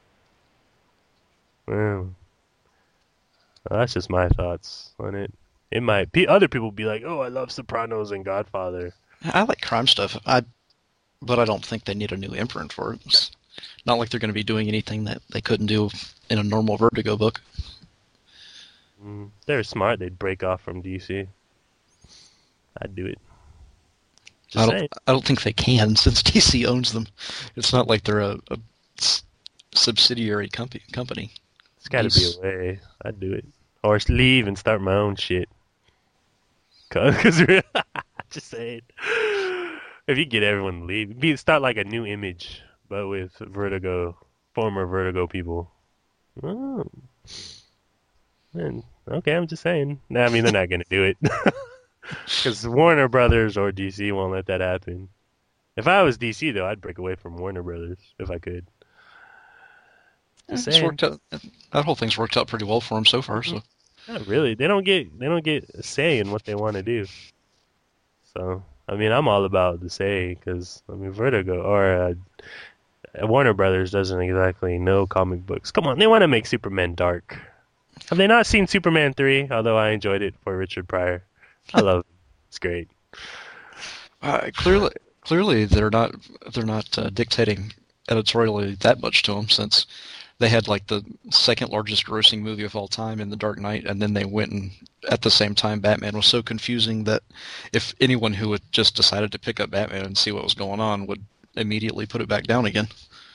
Well, well, that's just my thoughts on it. It might be other people be like, "Oh, I love Sopranos and Godfather." I like crime stuff. I, but I don't think they need a new imprint for it. It's not like they're going to be doing anything that they couldn't do in a normal Vertigo book. Mm, they're smart. They'd break off from D C. I'd do it. Just I don't. saying. I don't think they can since D C owns them. It's not like they're a, a s- subsidiary company. Company. It's got to be a way. I'd do it, or leave and start my own shit. Cause, cause just saying, if you get everyone to leave, be start like a new image, but with Vertigo, former Vertigo people. Oh, man, okay, I'm just saying. I mean, they're not gonna do it, because Warner Brothers or D C won't let that happen. If I was D C though, I'd break away from Warner Brothers if I could. Just It's saying. worked out. That whole thing's worked out pretty well for them so far. So Not really. They don't get they don't get a say in what they want to do. So I mean, I'm all about the say because I mean, Vertigo or uh, Warner Brothers doesn't exactly know comic books. Come on, they want to make Superman dark. Have they not seen Superman three? Although I enjoyed it for Richard Pryor. I love it. It's great. uh, clearly, clearly they're not they're not uh, dictating editorially that much to them since they had like the second largest grossing movie of all time in The Dark Knight, and then they went and at the same time Batman was so confusing that if anyone who had just decided to pick up Batman and see what was going on would immediately put it back down again.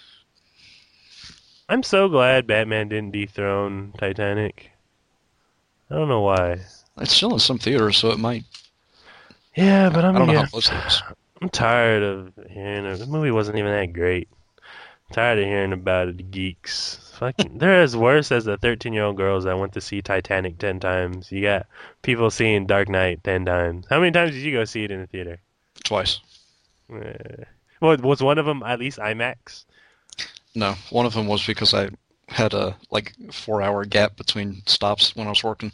I'm so glad Batman didn't dethrone Titanic. I don't know why. It's still in some theaters, so it might. Yeah, but I'm I don't know yeah, how close it is. I'm tired of hearing it. The movie wasn't even that great. Tired of hearing about it, the geeks. Fucking, they're as worse as the thirteen-year-old girls that went to see Titanic ten times. You got people seeing Dark Knight ten times. How many times did you go see it in the theater? Twice. Uh, well, was one of them at least IMAX? No, one of them was because I had a like four hour gap between stops when I was working.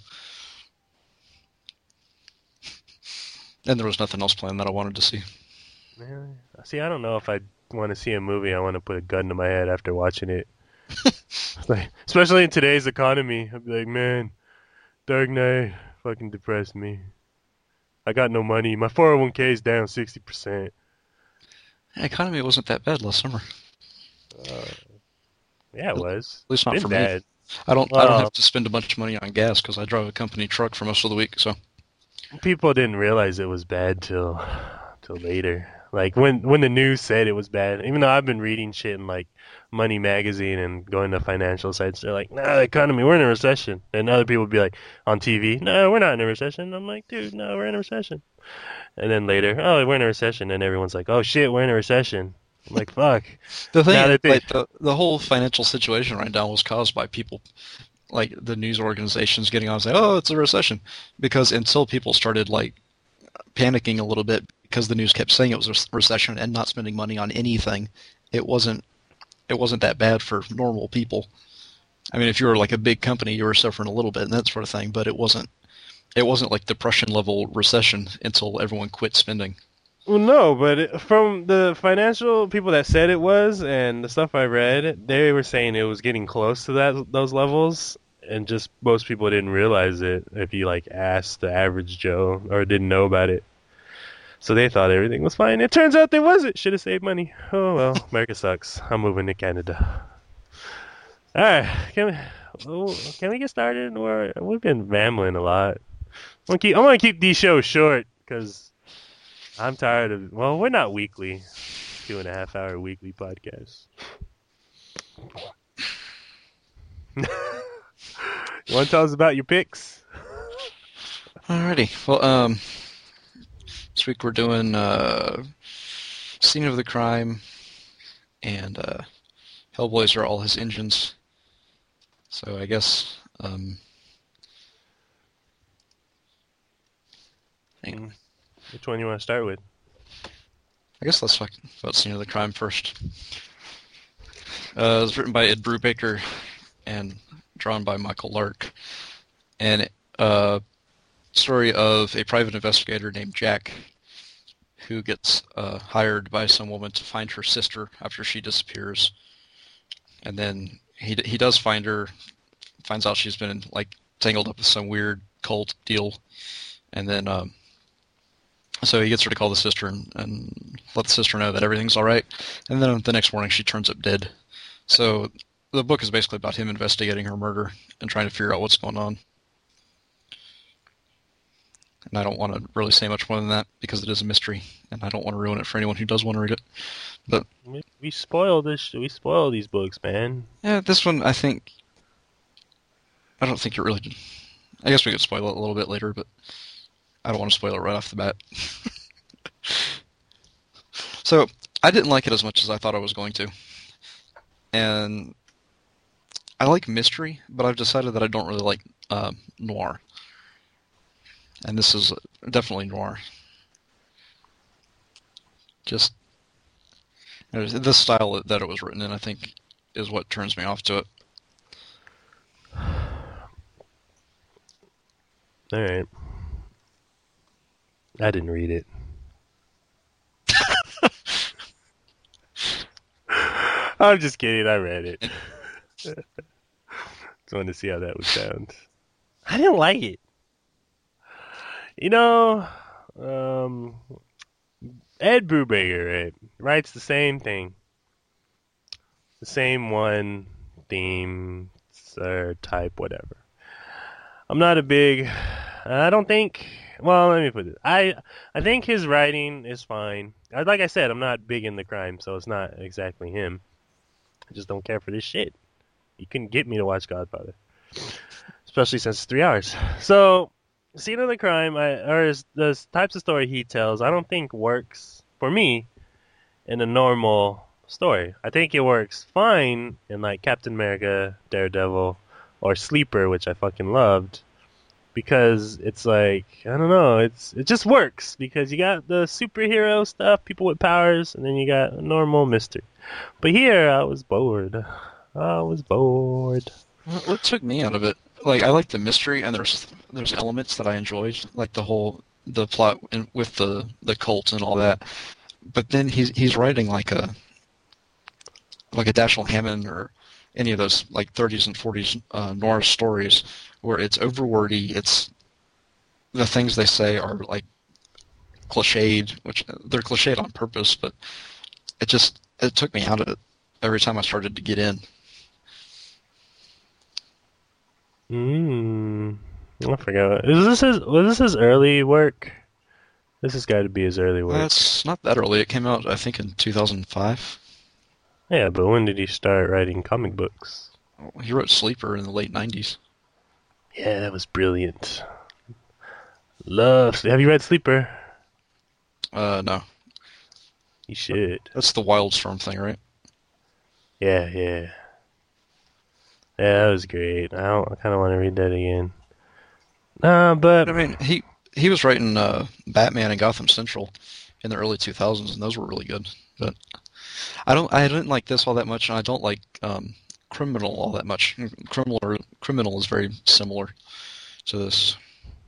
And there was nothing else planned that I wanted to see. Really? See, I don't know if I want to see a movie. I want to put a gun to my head after watching it. Like, especially in today's economy, I'd be like, man, Dark Knight fucking depressed me. I got no money. My four oh one k is down sixty percent. The economy wasn't that bad last summer. Uh, yeah, it was. At least not Been for bad. me. I don't. I don't Well- have to spend a bunch of money on gas because I drive a company truck for most of the week. So People didn't realize it was bad till till later. Like when when the news said it was bad, even though I've been reading shit in like Money Magazine and going to financial sites, they're like, "Nah, the economy, we're in a recession." And other people would be like on T V, "No, we're not in a recession." I'm like, "Dude, no, we're in a recession." And then later, "Oh, we're in a recession," and everyone's like, "Oh shit, we're in a recession." I'm like, "Fuck." the thing, Now is, that they- like, the the whole financial situation right now was caused by people, like the news organizations getting on and saying, "Oh, it's a recession," because until people started like panicking a little bit because the news kept saying it was a recession and not spending money on anything, it wasn't it wasn't that bad for normal people. I mean, if you were like a big company, you were suffering a little bit and that sort of thing, but it wasn't. It wasn't like depression level recession until everyone quit spending. Well, no, but it, from the financial people that said it was, and the stuff I read, they were saying it was getting close to that those levels, and just most people didn't realize it if you like asked the average Joe or didn't know about it. So they thought everything was fine. It turns out there wasn't. Should have saved money. Oh well, America sucks. I'm moving to Canada. All right, can we oh, can we get started? Or we've been rambling a lot. I'm gonna keep, I'm gonna keep these shows short because I'm tired of. Well, we're not weekly, two and a half hour weekly podcasts. You want to tell us about your picks? Alrighty. Well, um, this week we're doing uh, Scene of the Crime and uh, Hellblazer, All His Engines. So I guess. Um, hang on. Which one you want to start with? I guess let's talk about Scene of the Crime first. Uh, it was written by Ed Brubaker and drawn by Michael Lark. And uh, story of a private investigator named Jack who gets uh, hired by some woman to find her sister after she disappears. And then he he does find her, finds out she's been like tangled up with some weird cult deal. And then um, so he gets her to call the sister and, and let the sister know that everything's all right. And then the next morning she turns up dead. So the book is basically about him investigating her murder and trying to figure out what's going on. And I don't want to really say much more than that because it is a mystery, and I don't want to ruin it for anyone who does want to read it. But We, we spoil this. We spoil these books, man. yeah, this one I think I don't think it really. I guess we could spoil it a little bit later, but I don't want to spoil it right off the bat. So I didn't like it as much as I thought I was going to, and I like mystery, but I've decided that I don't really like uh, noir. And this is definitely noir. Just the style that it was written in, I think, is what turns me off to it. All right. I didn't read it. I'm just kidding. I read it. Just wanted to see how that would sound. I didn't like it. You know, um, Ed Brubaker, right, writes the same thing. The same one, theme, or type, whatever. I'm not a big... I don't think... Well, let me put it. I I think his writing is fine. Like I said, I'm not big in the crime, so it's not exactly him. I just don't care for this shit. You couldn't get me to watch Godfather. Especially since it's three hours. So... Scene of the Crime, I, or the types of story he tells, I don't think works for me in a normal story. I think it works fine in like Captain America, Daredevil, or Sleeper, which I fucking loved, because it's like I don't know, it's it just works because you got the superhero stuff, people with powers, and then you got a normal mystery. But here, I was bored. I was bored. What took me out of it? Like, I like the mystery, and there's there's elements that I enjoyed, like the whole the plot in, with the the cult and all that. But then he's he's writing like a like a Dashiell Hammond or any of those like thirties and forties uh, noir stories where it's overwordy. It's the things they say are like cliched, which they're cliched on purpose, but it just it took me out of it every time I started to get in. Hmm. I forgot. Is this his? Was this his early work? This has got to be his early work. That's not that early. It came out, I think, in two thousand five. Yeah, but when did he start writing comic books? He wrote Sleeper in the late nineties. Yeah, that was brilliant. Love. Have you read Sleeper? Uh, no. You should. That's the Wildstorm thing, right? Yeah, yeah. Yeah, that was great. I don't. I kind of want to read that again. Nah, but I mean, he he was writing uh, Batman and Gotham Central in the early two thousands, and those were really good. But I don't. I didn't like this all that much, and I don't like um, criminal all that much. Criminal or, criminal is very similar to this.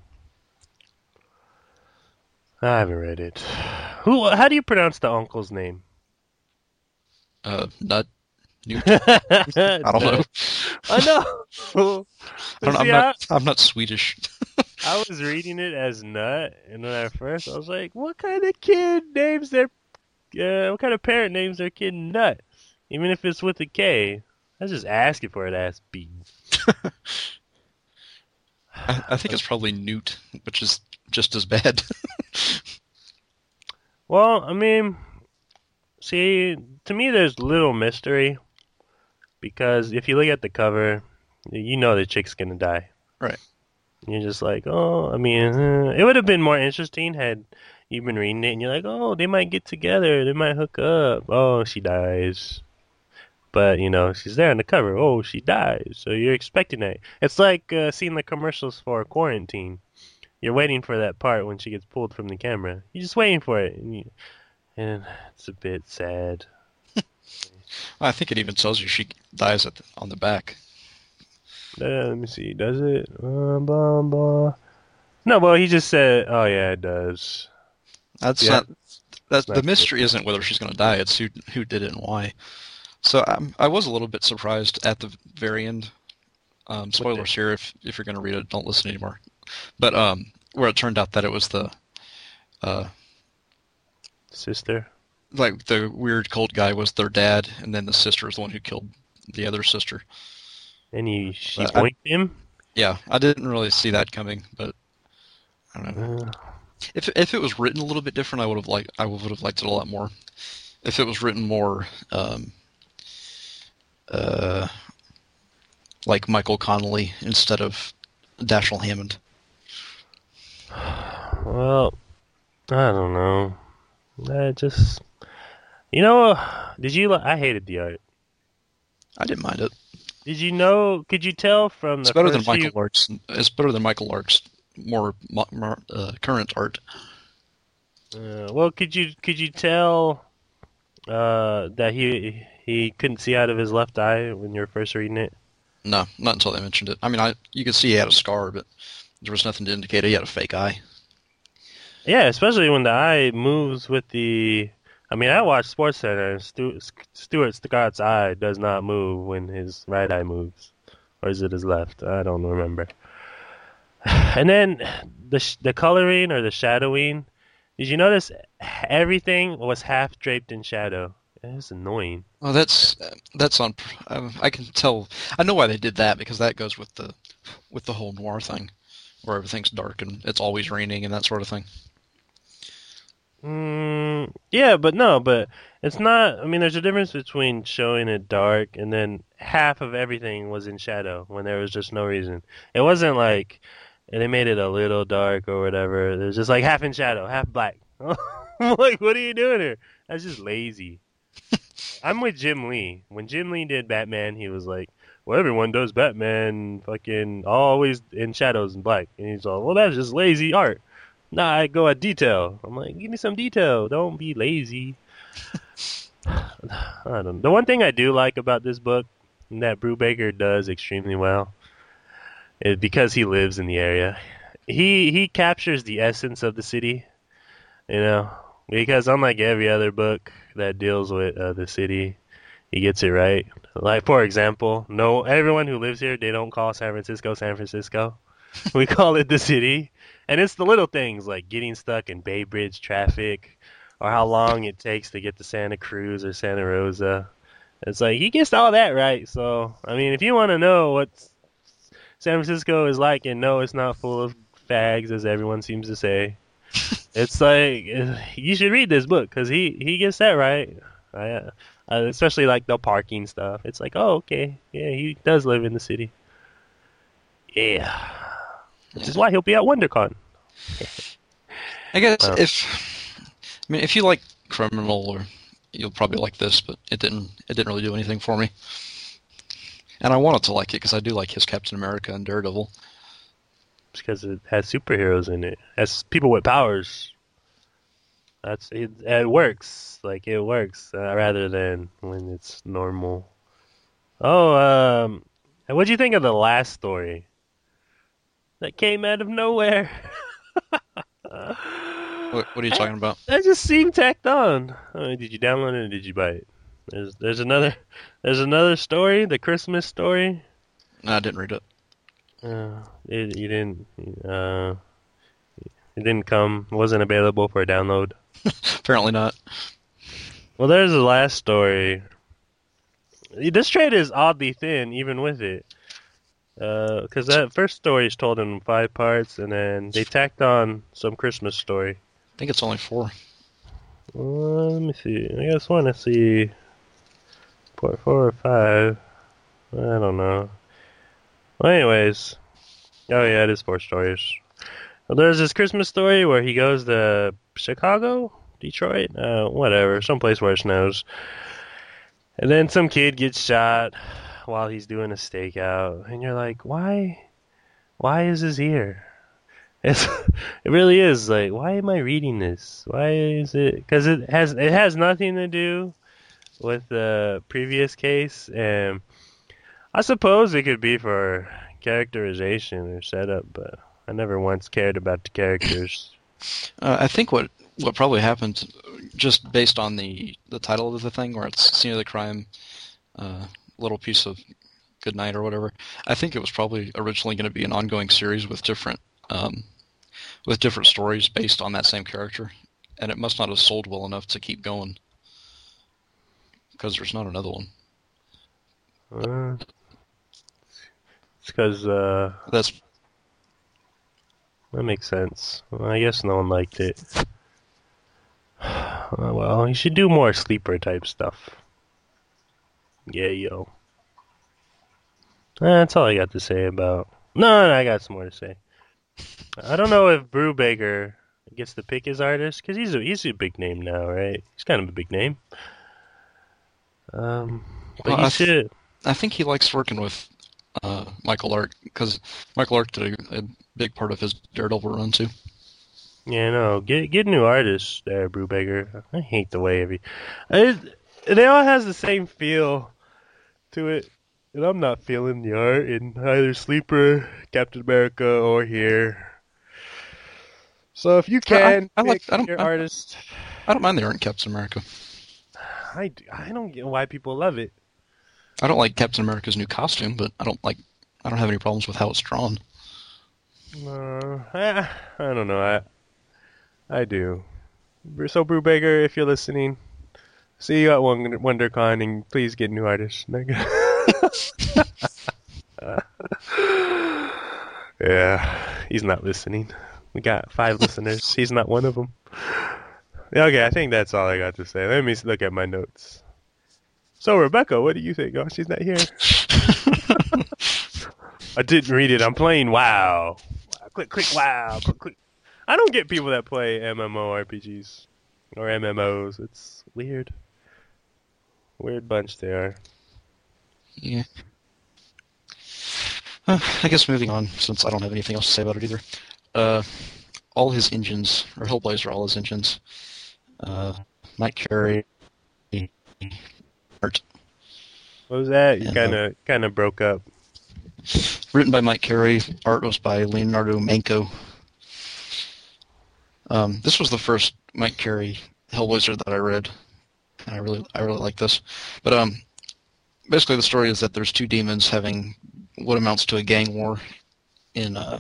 I haven't read it. Who? How do you pronounce the uncle's name? Uh, Nut. Newt. I don't know. I know. I don't, I'm See, not. I'm not Swedish. I was reading it as Nut, and then at first I was like, "What kind of kid names their? Uh, what kind of parent names their kid Nut? Even if it's with a K, that's just asking for it, ass beans." I, I think it's probably Newt, which is just as bad. Well, I mean, see, to me, there's little mystery because if you look at the cover, you know the chick's gonna die. Right. You're just like, oh, I mean, uh, it would have been more interesting had you been reading it and you're like, oh, they might get together, they might hook up. Oh, she dies. But, you know, she's there on the cover. Oh, she dies. So you're expecting that. It's like uh, seeing the commercials for Quarantine. You're waiting for that part when she gets pulled from the camera. You're just waiting for it. And, you, and it's a bit sad. I think it even tells you she dies at the, on the back. Uh, let me see. Does it? Uh, blah, blah. No, well, he just said, oh, yeah, it does. That's Yeah. not. That's Not the mystery. Isn't whether she's going to die. It's who who did it and why. So um, I was a little bit surprised at the very end. Um, spoilers here. If if you're going to read it, don't listen anymore. But um, where it turned out that it was the, uh, Sister. like the weird cult guy was their dad, and then the sister is the one who killed the other sister. And he, she Uh, I- boinked him? Yeah, I didn't really see that coming, but I don't know. Uh, If if it was written a little bit different, I would have liked I would have liked it a lot more. If it was written more, um, uh, like Michael Connelly instead of Dashiell Hammond. well, I don't know. I just, you know, did you? li- I hated the art. I didn't mind it. Did you know? Could you tell from It's the better than first Michael few? Lark's. It's better than Michael Lark's more, mo- more uh, current art. Uh, well, could you could you tell uh, that he he couldn't see out of his left eye when you were first reading it? No, not until they mentioned it. I mean, I you could see he had a scar, but there was nothing to indicate he had a fake eye. Yeah, especially when the eye moves with the. I mean, I watched Sports Center. And Stu, Stuart Scott's eye does not move when his right eye moves, or is it his left? I don't remember. And then the sh- the coloring or the shadowing. Did you notice everything was half draped in shadow? It was annoying. Well, that's that's on. Um, I can tell. I know why they did that because that goes with the with the whole noir thing, where everything's dark and it's always raining and that sort of thing. Mm, yeah, but no, but it's not. I mean, there's a difference between showing it dark and then half of everything was in shadow when there was just no reason. It wasn't like they made it a little dark or whatever. It was just like half in shadow, half black. I'm like, what are you doing here? That's just lazy. I'm with Jim Lee. When Jim Lee did Batman, he was like, well, everyone does Batman fucking always in shadows and black. And he's all, well, that's just lazy art. Nah, I go at detail. I'm like, give me some detail. Don't be lazy. I don't know. The one thing I do like about this book that Brubaker does extremely well is because he lives in the area. He he captures the essence of the city, you know, because unlike every other book that deals with uh, the city, he gets it right. Like, for example, no, everyone who lives here, they don't call San Francisco San Francisco. We call it the city. And it's the little things like getting stuck in Bay Bridge traffic or how long it takes to get to Santa Cruz or Santa Rosa. It's like he gets all that right. So, I mean, if you want to know what San Francisco is like and no, it's not full of fags as everyone seems to say, it's like you should read this book because he, he gets that right. I, uh, especially like the parking stuff. It's like, oh, okay. Yeah, he does live in the city. Yeah. Which is why he'll be at WonderCon. I guess Wow. if I mean if you like Criminal, or you'll probably like this, but it didn't it didn't really do anything for me. And I wanted to like it because I do like his Captain America and Daredevil. Because it has superheroes in it. It has people with powers. That's it. It works. Like it works uh, rather than when it's normal. Oh, um, what'd you think of the last story that came out of nowhere? What, what are you I, talking about? that just seemed tacked on. I mean, did you download it or did you buy it? There's there's another there's another story, the Christmas story. No, I didn't read it. Uh, it, you didn't uh, it didn't come. It wasn't available for download. Apparently not. Well, there's the last story. This trade is oddly thin, even with it. Because that first story is told in five parts, and then they tacked on some Christmas story. I think it's only four. Well, let me see. I just want to see part four or five. I don't know. Well, anyways. Oh, yeah, it is four stories. Well, there's this Christmas story where he goes to Chicago? Detroit? Uh, whatever. Someplace where it snows. And then some kid gets shot while he's doing a stakeout. And you're like, why? Why is this here? It's, it really is like, why am I reading this? Why is it? Because it has it has nothing to do with the previous case, and I suppose it could be for characterization or setup, but I never once cared about the characters. Uh, I think what what probably happened, just based on the the title of the thing, where it's scene of the crime, uh, little piece of good night or whatever. I think it was probably originally going to be an ongoing series with different um, with different stories based on that same character, and it must not have sold well enough to keep going because there's not another one. Uh, it's because uh, That's that makes sense. Well, I guess no one liked it. Oh, well, you should do more sleeper type stuff. Yeah, yo. That's all I got to say about. No, no, I got some more to say. I don't know if Brubaker gets to pick his artist because he's a he's a big name now, right? He's kind of a big name. Um, but well, you I, should. th- I think he likes working with uh, Michael Art because Michael Art did a, a big part of his Daredevil run too. Yeah, no, get get new artists there, Brubaker. I hate the way every. It, it all has the same feel to it, and I'm not feeling the art in either Sleeper, Captain America, or here. So if you I, can I like pick I don't your I, artist, I don't mind the art in Captain America. I, I don't get why people love it. I don't like Captain America's new costume, but I don't like I don't have any problems with how it's drawn. Uh, I, I don't know. I I do. So Brubaker, if you're listening, see you at WonderCon, and please get new artists. Yeah, he's not listening. We got five listeners. He's not one of them. Okay, I think that's all I got to say. Let me look at my notes. So, Rebecca, what do you think? Oh, she's not here. I didn't read it. I'm playing WoW. Click, click, WoW. Click, click. I don't get people that play MMORPGs or M M Os. It's weird. Weird bunch they are. Yeah. Uh, I guess moving on, since I don't have anything else to say about it either. Uh, all his engines, or Hellblazer, all his engines. Uh, Mike Carey, art. What was that? You And, kind uh, of kind of broke up. Written by Mike Carey, art was by Leonardo Manco. Um, this was the first Mike Carey Hellblazer that I read, and I really, I really like this. But um, basically, the story is that there's two demons having what amounts to a gang war in uh,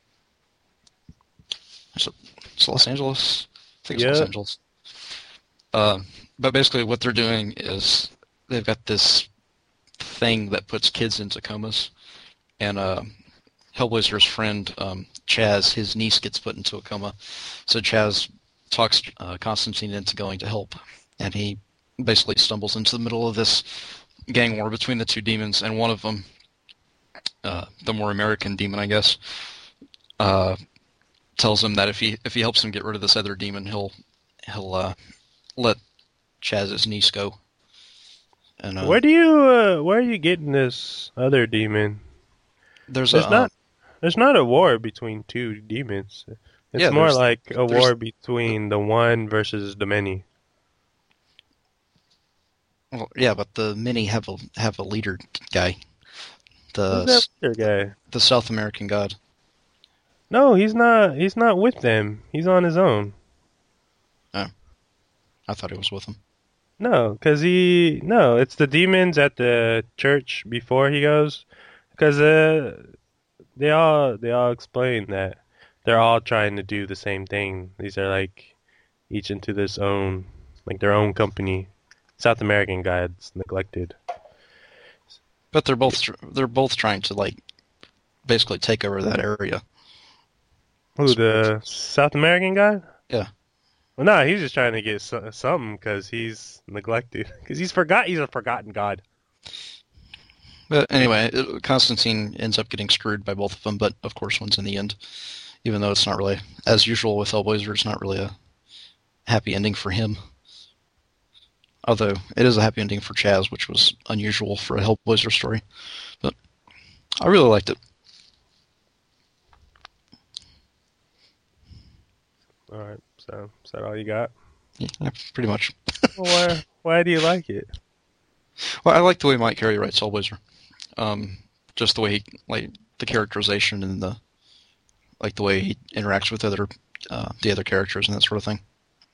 is it, is it Los Angeles? I think it's Los Yeah. Angeles. Uh, but basically, what they're doing is they've got this thing that puts kids into comas, and uh, Hellblazer's friend um, Chaz, his niece gets put into a coma. So Chaz talks uh, Constantine into going to help, and he basically stumbles into the middle of this gang war between the two demons, and one of them, uh, the more American demon, I guess, uh, tells him that if he if he helps him get rid of this other demon, he'll he'll uh, let Chaz's niece go. And uh, Where do you uh, where are you getting this other demon? there's There's a not um, there's not a war between two demons. It's yeah, more there's like a there's war between the one versus the many. Well, yeah, but the mini have a have a leader guy, the Who's that s- leader guy? the South American god. No, he's not. He's not with them. He's on his own. I thought he was with him. No, cause he no. It's the demons at the church before he goes. Cause uh, they all they all explain that they're all trying to do the same thing. These are like each into this own like their own company. South American gods neglected. But they're both tr- they're both trying to like basically take over that area. Who, the South American guy? Yeah. Well, no, he's just trying to get so- something because he's neglected. Because he's forgot. He's a forgotten god. But anyway, it, Constantine ends up getting screwed by both of them, but of course wins in the end. Even though it's not really, as usual with Hellblazer, it's not really a happy ending for him. Although it is a happy ending for Chaz, which was unusual for a Hellblazer story. But I really liked it. All right. So is that all you got? Yeah, pretty much. Well, why? Why do you like it? Well, I like the way Mike Carey writes Hellblazer. Um, just the way he, like the characterization and the like the way he interacts with other uh, the other characters and that sort of thing.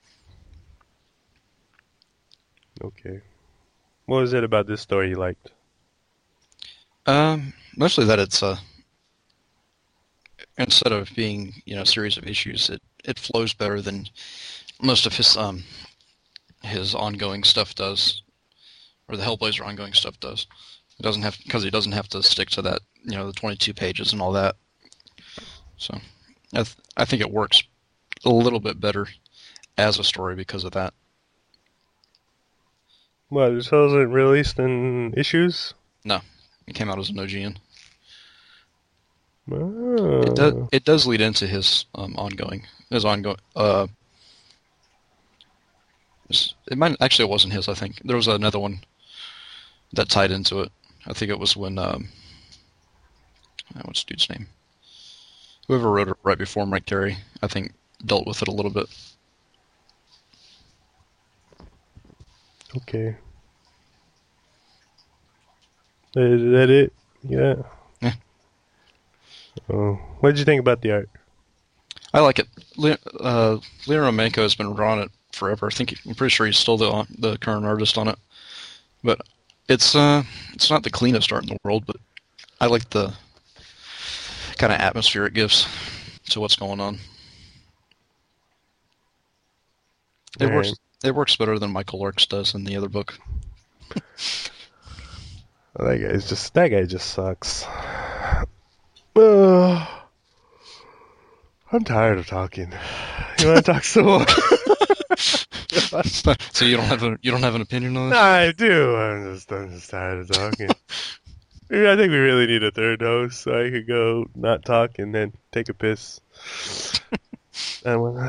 Okay. What was it about this story you liked? Um, mostly that it's uh, instead of being you know a series of issues, it, it flows better than most of his um his ongoing stuff does, or the Hellblazer ongoing stuff does. It doesn't have because he doesn't have to stick to that you know the twenty-two pages and all that. So I th- I think it works a little bit better as a story because of that. What, this wasn't released in issues? It came out as an O G N. Oh. It does it does lead into his um, ongoing his ongoing uh it might actually it wasn't his. I think there was another one that tied into it. I think it was when um what's the dude's name? Whoever wrote it right before Mike Carey, I think, dealt with it a little bit. Okay. Is that it? Yeah. Yeah. Oh, what did you think about the art? I like it. Le- uh, Leon Romanko has been drawing it forever. I think I'm pretty sure he's still the the current artist on it. But it's uh it's not the cleanest art in the world, but I like the kind of atmosphere it gives to what's going on. It Alright. works. It works better than Michael Lark's does in the other book. That guy's just that guy just sucks. Ugh. I'm tired of talking. You want to talk some more? So you don't have a you don't have an opinion on No, this? I do. I'm just I'm just tired of talking. Maybe I think we really need a third host so I could go not talk and then take a piss. And when,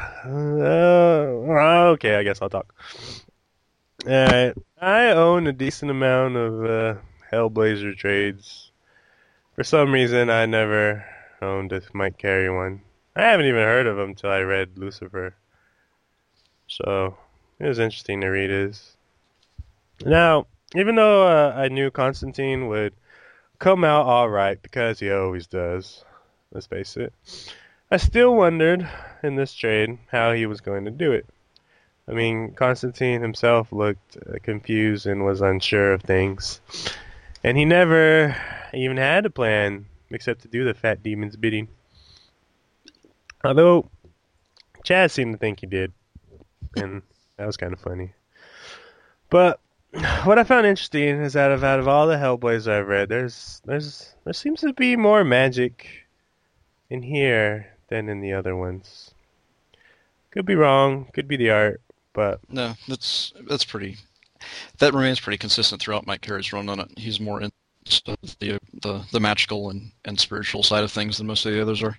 uh, okay, I guess I'll talk. Alright, I own a decent amount of uh, Hellblazer trades. For some reason, I never owned a Mike Carey one. I haven't even heard of him till I read Lucifer. So, it was interesting to read his. Now, even though uh, I knew Constantine would come out alright, because he always does, let's face it, I still wondered in this trade how he was going to do it. I mean, Constantine himself looked uh, confused and was unsure of things. And he never even had a plan except to do the fat demon's bidding. Although, Chaz seemed to think he did. And that was kind of funny. But what I found interesting is that out of all the Hellblazers I've read, there's there's there seems to be more magic in here than in the other ones. Could be wrong, could be the art, but No, that's that's pretty. That remains pretty consistent throughout Mike Carey's run on it. He's more into the the, the magical and, and spiritual side of things than most of the others are.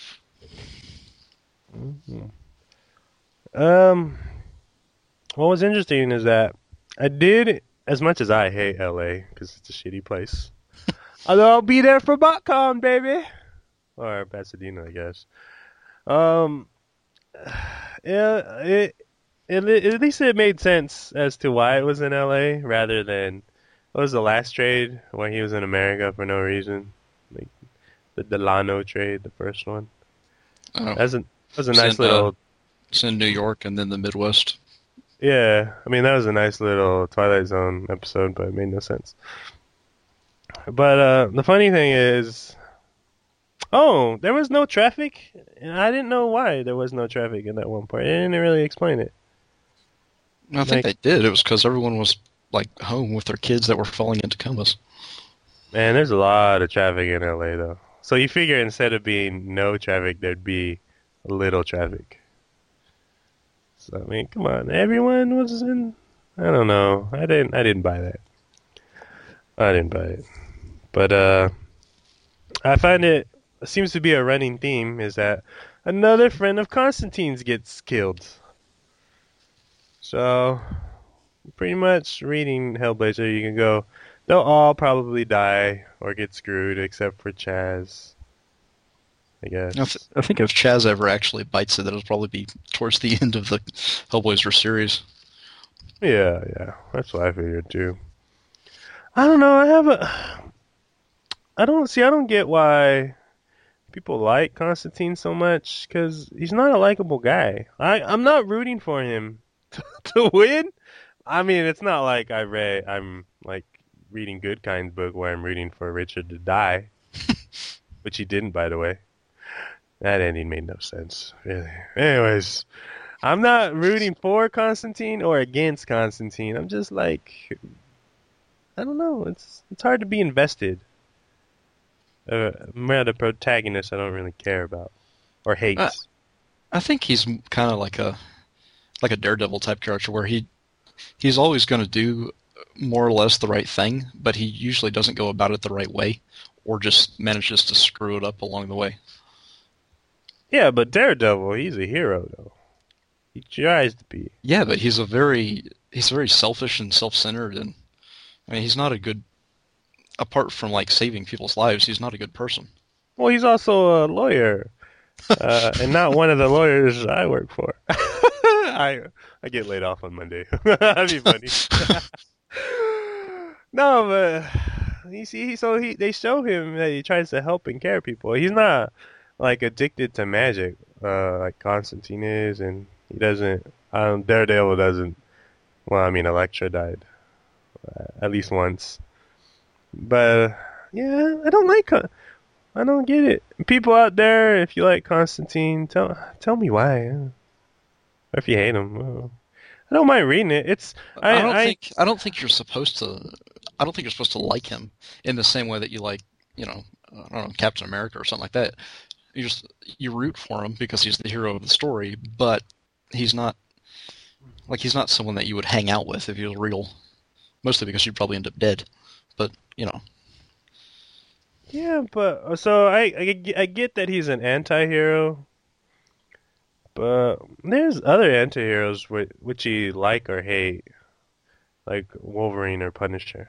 Mm-hmm. Um, what was interesting is that I did, as much as I hate L A, because it's a shitty place, although I'll be there for BotCon, baby! Or Pasadena, I guess. Um, yeah, it, at, le- at least it made sense as to why it was in L A rather than what was the last trade where he was in America for no reason, like the Delano trade, the first one. Oh, That's a that was a it's nice in, uh, little it's in New York and then the Midwest. yeah. I mean that was a nice little Twilight Zone episode, but it made no sense. But uh, the funny thing is, oh, there was no traffic, and I didn't know why there was no traffic in that one part. They didn't really explain it. I think Like, they did. It was because everyone was like home with their kids that were falling into comas. man, there's a lot of traffic in L A though. So you figure instead of being no traffic, there'd be a little traffic. So I mean, come on, everyone was in. I don't know. I didn't. I didn't buy that. I didn't buy it. But uh, I find it seems to be a running theme is that another friend of Constantine's gets killed. So pretty much reading Hellblazer, you can go. They'll all probably die or get screwed except for Chaz. I guess. I, th- I think if Chaz ever actually bites it, it'll probably be towards the end of the Hellblazer series. Yeah, yeah. That's what I figured too. I don't know. I have a. I don't see. I don't get why people like Constantine so much because he's not a likable guy. I I'm not rooting for him to, to win. I mean, it's not like I read. I'm like reading Good Kind's book where I'm rooting for Richard to die, which he didn't, by the way. That ending made no sense, really. Anyways, I'm not rooting for Constantine or against Constantine. I'm just like, I don't know. It's it's hard to be invested. Uh, I'm at a protagonist I don't really care about or hate. Uh, I think he's kind of like a like a Daredevil type character where he he's always going to do more or less the right thing, but he usually doesn't go about it the right way, or just manages to screw it up along the way. Yeah, but Daredevil, he's a hero though. He tries to be. Yeah, but he's a very he's very selfish and self-centered, and I mean he's not a good. Apart from like saving people's lives, he's not a good person. Well, he's also a lawyer, uh, and not one of the lawyers I work for. I I get laid off on Monday. That'd be funny. No, but you see, so he they show him that he tries to help and care people. He's not like addicted to magic, uh, like Constantine is, and he doesn't. Um, Daredevil doesn't. Well, I mean, Elektra died uh, at least once. But yeah, I don't like. I don't get it. People out there, if you like Constantine, tell tell me why. Or if you hate him, I don't mind reading it. It's I, I don't I, think I don't think you're supposed to. I don't think you're supposed to like him in the same way that you like, you know, I don't know, Captain America or something like that. You just you root for him because he's the hero of the story, but he's not like he's not someone that you would hang out with if he was real. Mostly because you'd probably end up dead. But you know. Yeah, but so I, I I get that he's an anti-hero, but there's other anti-heroes which, which you like or hate, like Wolverine or Punisher.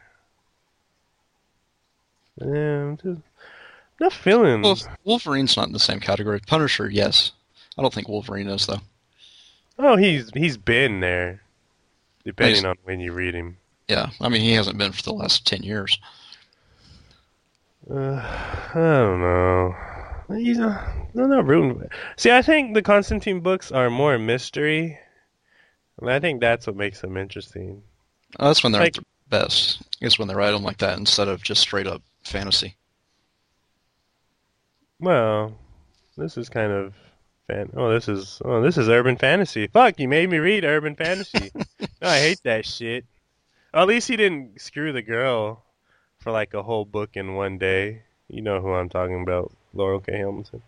Yeah, I'm just not feeling. Well, Wolverine's not in the same category. Punisher, yes. I don't think Wolverine is though. Oh, he's he's been there, depending He's- on when you read him. Yeah, I mean he hasn't been for the last ten years. Uh, I don't know. He's not, I'm not rooting. See, I think the Constantine books are more mystery. And I think that's what makes them interesting. Uh, that's when they're Like- at their best. Is when they write them like that instead of just straight up fantasy. Well, this is kind of fan. Oh, this is oh, this is urban fantasy. Fuck, you made me read urban fantasy. No, I hate that shit. At least he didn't screw the girl for like a whole book in one day. You know who I'm talking about, Laurel K. Hamilton.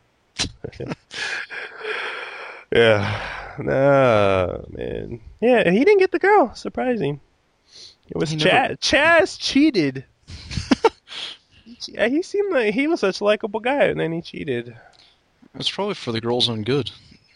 Yeah, no, man. Yeah, he didn't get the girl. Surprising. It was He Chaz. never- Chaz cheated. Yeah, he seemed like he was such a likable guy, and then he cheated. It's probably for the girl's own good.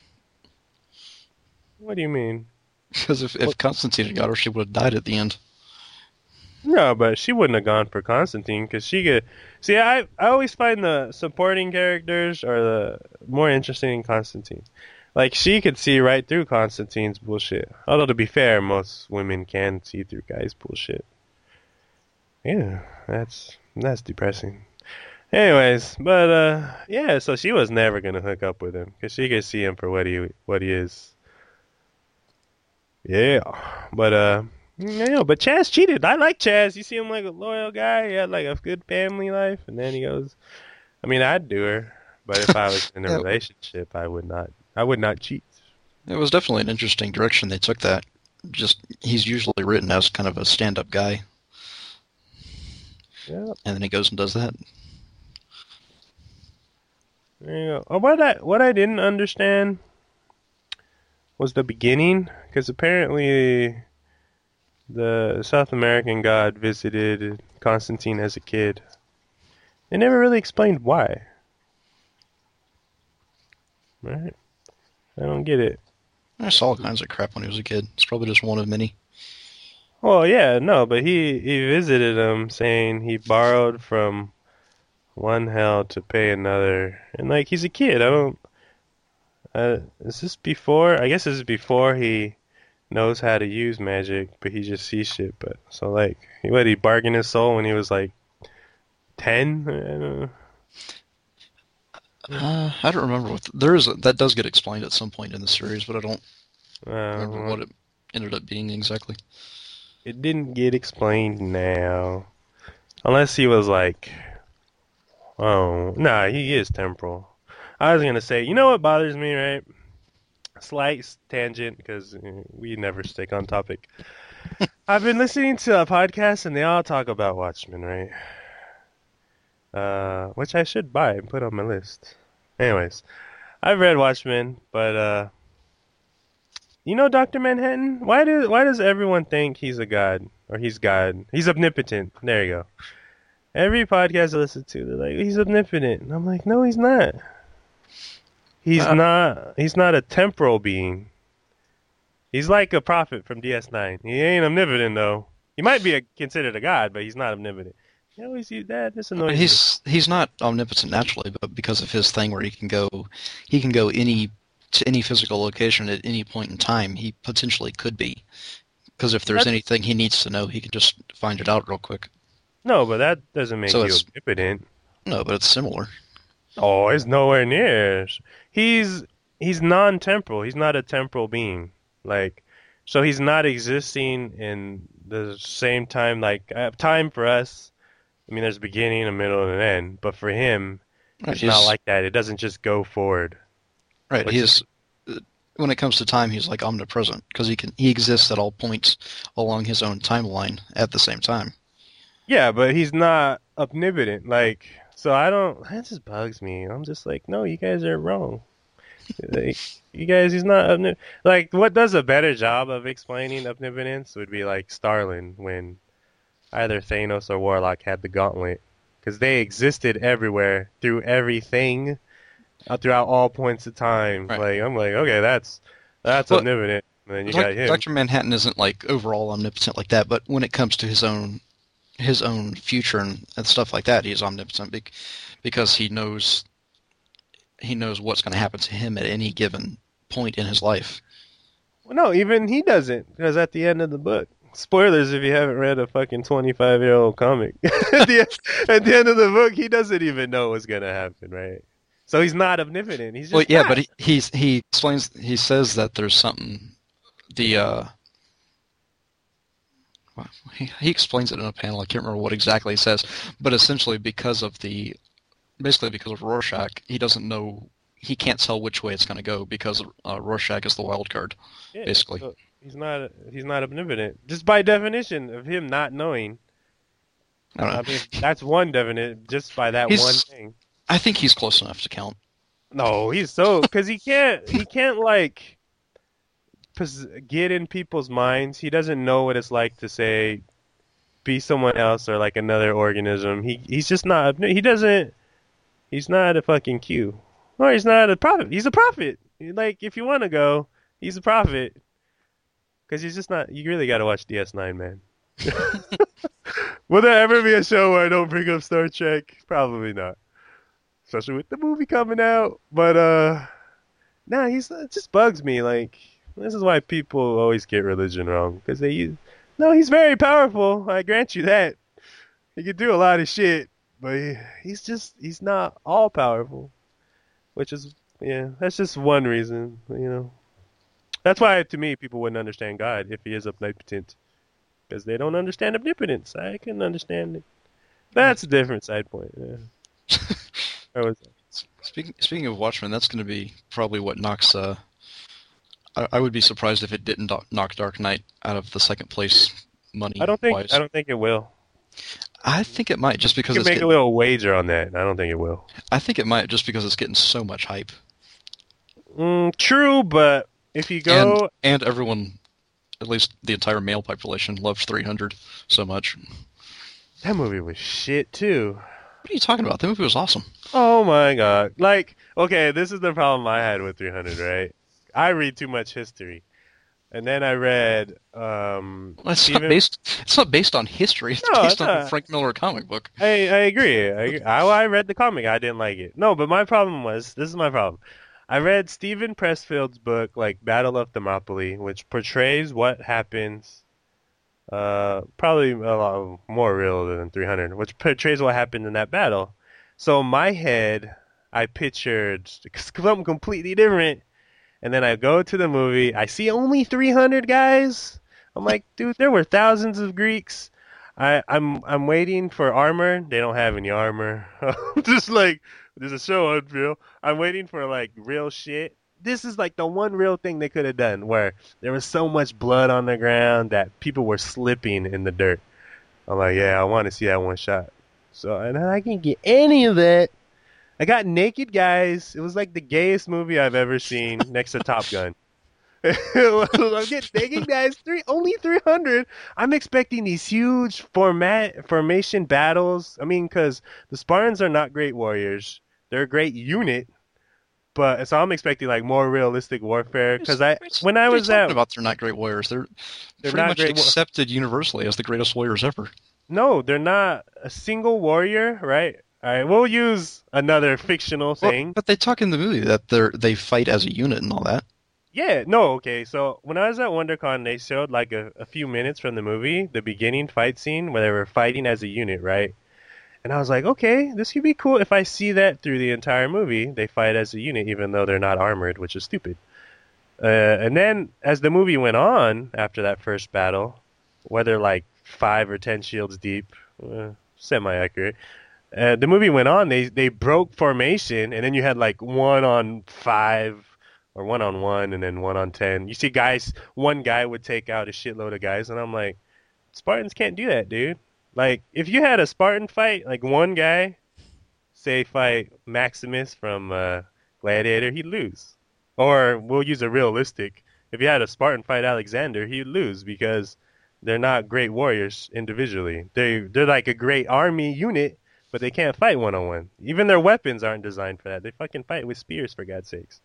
What do you mean? Because if, if Constantine had got her, she would have died at the end. No, but she wouldn't have gone for Constantine because she could. See, I I always find the supporting characters are the more interesting in Constantine. Like, she could see right through Constantine's bullshit. Although, to be fair, most women can see through guys' bullshit. Yeah, that's that's depressing. Anyways, but uh, yeah, so she was never gonna hook up with him because she could see him for what he what he is. Yeah, but uh, you know, but Chaz cheated. I like Chaz. You see him like a loyal guy. He had like a good family life, and then he goes. I mean, I'd do her, but if I was in a Yeah. relationship, I would not. I would not cheat. It was definitely an interesting direction they took that. Just he's usually written as kind of a stand-up guy, Yeah. and then he goes and does that. There you go. Oh, what I what I didn't understand was the beginning, because apparently the South American god visited Constantine as a kid. They never really explained why. Right? I don't get it. I saw all kinds of crap when he was a kid. It's probably just one of many. Well, yeah, no, but he he visited him saying he borrowed from one hell to pay another, and like he's a kid. I don't. Uh, is this before? I guess this is before he knows how to use magic, but he just sees shit. But so like, he what he bargained his soul when he was like ten. I don't know. Uh, I don't remember what the, there is. A, that does get explained at some point in the series, but I don't Uh, remember what it ended up being exactly. It didn't get explained now, unless he was like, oh, nah, he is temporal. I was gonna say, you know what bothers me, right? Slight tangent, because we never stick on topic. I've been listening to a podcast, and they all talk about Watchmen, right? Uh, which I should buy and put on my list. Anyways, I've read Watchmen, but uh, you know Doctor Manhattan? Why do why does everyone think he's a god or he's God? He's omnipotent. There you go. Every podcast I listen to, they're like, he's omnipotent, and I'm like, no, he's not. He's Uh. not. He's not a temporal being. He's like a prophet from D S nine. He ain't omnipotent though. He might be a, considered a god, but he's not omnipotent. You always use that. This annoys me. He's he's not omnipotent naturally, but because of his thing where he can go, he can go any to any physical location at any point in time. He potentially could be, because if there's That's- anything he needs to know, he can just find it out real quick. No, but that doesn't make So you it's- omnipotent. No, but it's similar. Oh, it's nowhere near. He's he's non-temporal. He's not a temporal being. Like, so he's not existing in the same time. Like uh, time for us. I mean, there's a beginning, a middle, and an end. But for him, Right, it's he's, not like that. It doesn't just go forward. right. which He's when it comes to time, he's like omnipresent because he can he exists at all points along his own timeline at the same time. Yeah, but he's not omnipotent. Like, so I don't. That just bugs me. I'm just like, no, you guys are wrong. Like, you guys, he's not omnipotent. Like, what does a better job of explaining omnipotence would be like Starlin when either Thanos or Warlock had the gauntlet, because they existed everywhere through everything, uh, throughout all points of time. Right. Like, I'm like, okay, that's that's Well, omnipotent. And then you Doc- got him. Doctor Manhattan isn't like overall omnipotent like that, but when it comes to his own his own future and, and stuff like that, he's omnipotent bec- because he knows he knows what's going to happen to him at any given point in his life. Well, no, even he doesn't, because at the end of the book, spoilers if you haven't read a fucking twenty-five year old comic, at, the, at the end of the book, he doesn't even know what's gonna happen, right? So he's not omnipotent. He's just Well, yeah, not. but he he's, he explains he says that there's something the uh well, he, he explains it in a panel. I can't remember what exactly he says, but essentially because of the basically because of Rorschach, he doesn't know he can't tell which way it's going to go because uh, Rorschach is the wild card. Yeah, basically. so he's not he's not omnipotent, just by definition of him not knowing. I don't know. I mean, that's one definition, just by that He's- one thing. I think he's close enough to count. No, he's so because he can't he can't like pos- get in people's minds. He doesn't know what it's like to say be someone else or like another organism. He he's just not. He doesn't. He's not a fucking Q. Or he's not a prophet. He's a prophet. Like if you want to go, he's a prophet. Because he's just not. You really got to watch D S nine, man. Will there ever be a show where I don't bring up Star Trek? Probably not. Especially with the movie coming out. But uh nah, he's it just bugs me. Like this is why people always get religion wrong because they use. No, he's very powerful. I grant you that. He can do a lot of shit, but he, he's just he's not all powerful, which is yeah, that's just one reason, you know. That's why to me people wouldn't understand God if he is omnipotent because they don't understand omnipotence. I can understand it. That's a different side point. Yeah. That was Speaking speaking of Watchmen, that's going to be probably what knocks. Uh, I, I would be surprised if it didn't do- knock Dark Knight out of the second place money I don't think wise. I don't think it will. I think it might just because You it's can make getting, a little wager on that. I don't think it will. I think it might just because it's getting so much hype. Mm, true, but if you And go, and everyone, at least the entire male population, loves three hundred so much. that movie was shit too. What are you talking about? The movie was awesome. Oh my god! Like, okay, this is the problem I had with three hundred. Right? I read too much history, and then I read um. Well, it's Stephen- not based. It's not based on history. It's No, based it's on a not. Frank Miller comic book. I I agree. I, agree. I I read the comic. I didn't like it. No, but my problem was this is my problem. I read Stephen Pressfield's book, like Battle of Thermopylae, which portrays what happens. Uh, probably a lot more real than three hundred, which portrays what happened in that battle. So in my head, I pictured something completely different, and then I go to the movie. I see only three hundred guys. I'm like, dude, there were thousands of Greeks. I, I'm I'm waiting for armor. They don't have any armor. I'm just like, there's a show unreal. I'm waiting for like real shit. This is like the one real thing they could have done where there was so much blood on the ground that people were slipping in the dirt. I'm like, yeah, I want to see that one shot. So, and I didn't get any of that. I got naked guys. It was like the gayest movie I've ever seen next to Top Gun. I'm getting naked guys. Three, only three hundred. I'm expecting these huge format formation battles. I mean, because the Spartans are not great warriors. They're a great unit. But so I'm expecting like more realistic warfare because I It's- when I what are you was talking at about they're not great warriors. They're, They're pretty not much great wa- accepted universally as the greatest warriors ever. no, they're not a single warrior, right? All right, we'll use another fictional Well, thing. but they talk in the movie that they are they fight as a unit and all that. Yeah, no, okay. So when I was at WonderCon, they showed like a, a few minutes from the movie, the beginning fight scene where they were fighting as a unit, right? And I was like, okay, this could be cool if I see that through the entire movie. They fight as a unit, even though they're not armored, which is stupid. Uh, and then as the movie went on after that first battle, whether like five or ten shields deep, uh, semi-accurate. Uh, the movie went on. They they broke formation, and then you had like one on five or one on one, and then one on ten. You see guys, one guy would take out a shitload of guys, and I'm like, Spartans can't do that, dude. Like, if you had a Spartan fight, like one guy, say fight Maximus from uh, Gladiator, he'd lose. Or we'll use a realistic. If you had a Spartan fight Alexander, he'd lose because they're not great warriors individually. They they're like a great army unit, but they can't fight one on one. Even their weapons aren't designed for that. They fucking fight with spears, for God's sakes.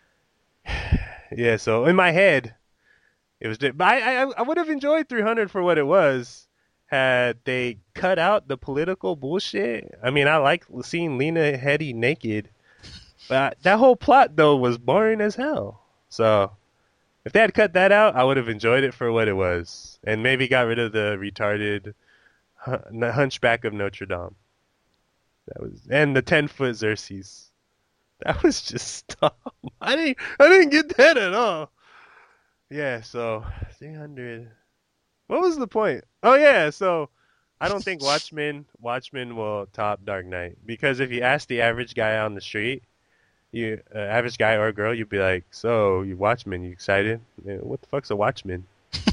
Yeah, so in my head, it was. But I I I would have enjoyed three hundred for what it was. Had they cut out the political bullshit. I mean, I like seeing Lena Headey naked, but that whole plot though was boring as hell. So if they had cut that out, I would have enjoyed it for what it was, and maybe got rid of the retarded hun- Hunchback of Notre Dame. That was and the ten foot Xerxes. That was just dumb. I didn't I didn't get that at all. Yeah, so three hundred. What was the point? Oh yeah, so I don't think Watchmen Watchmen will top Dark Knight because if you ask the average guy on the street, you uh, average guy or girl, you'd be like, "So you Watchmen? You excited? Yeah, what the fuck's a Watchmen?"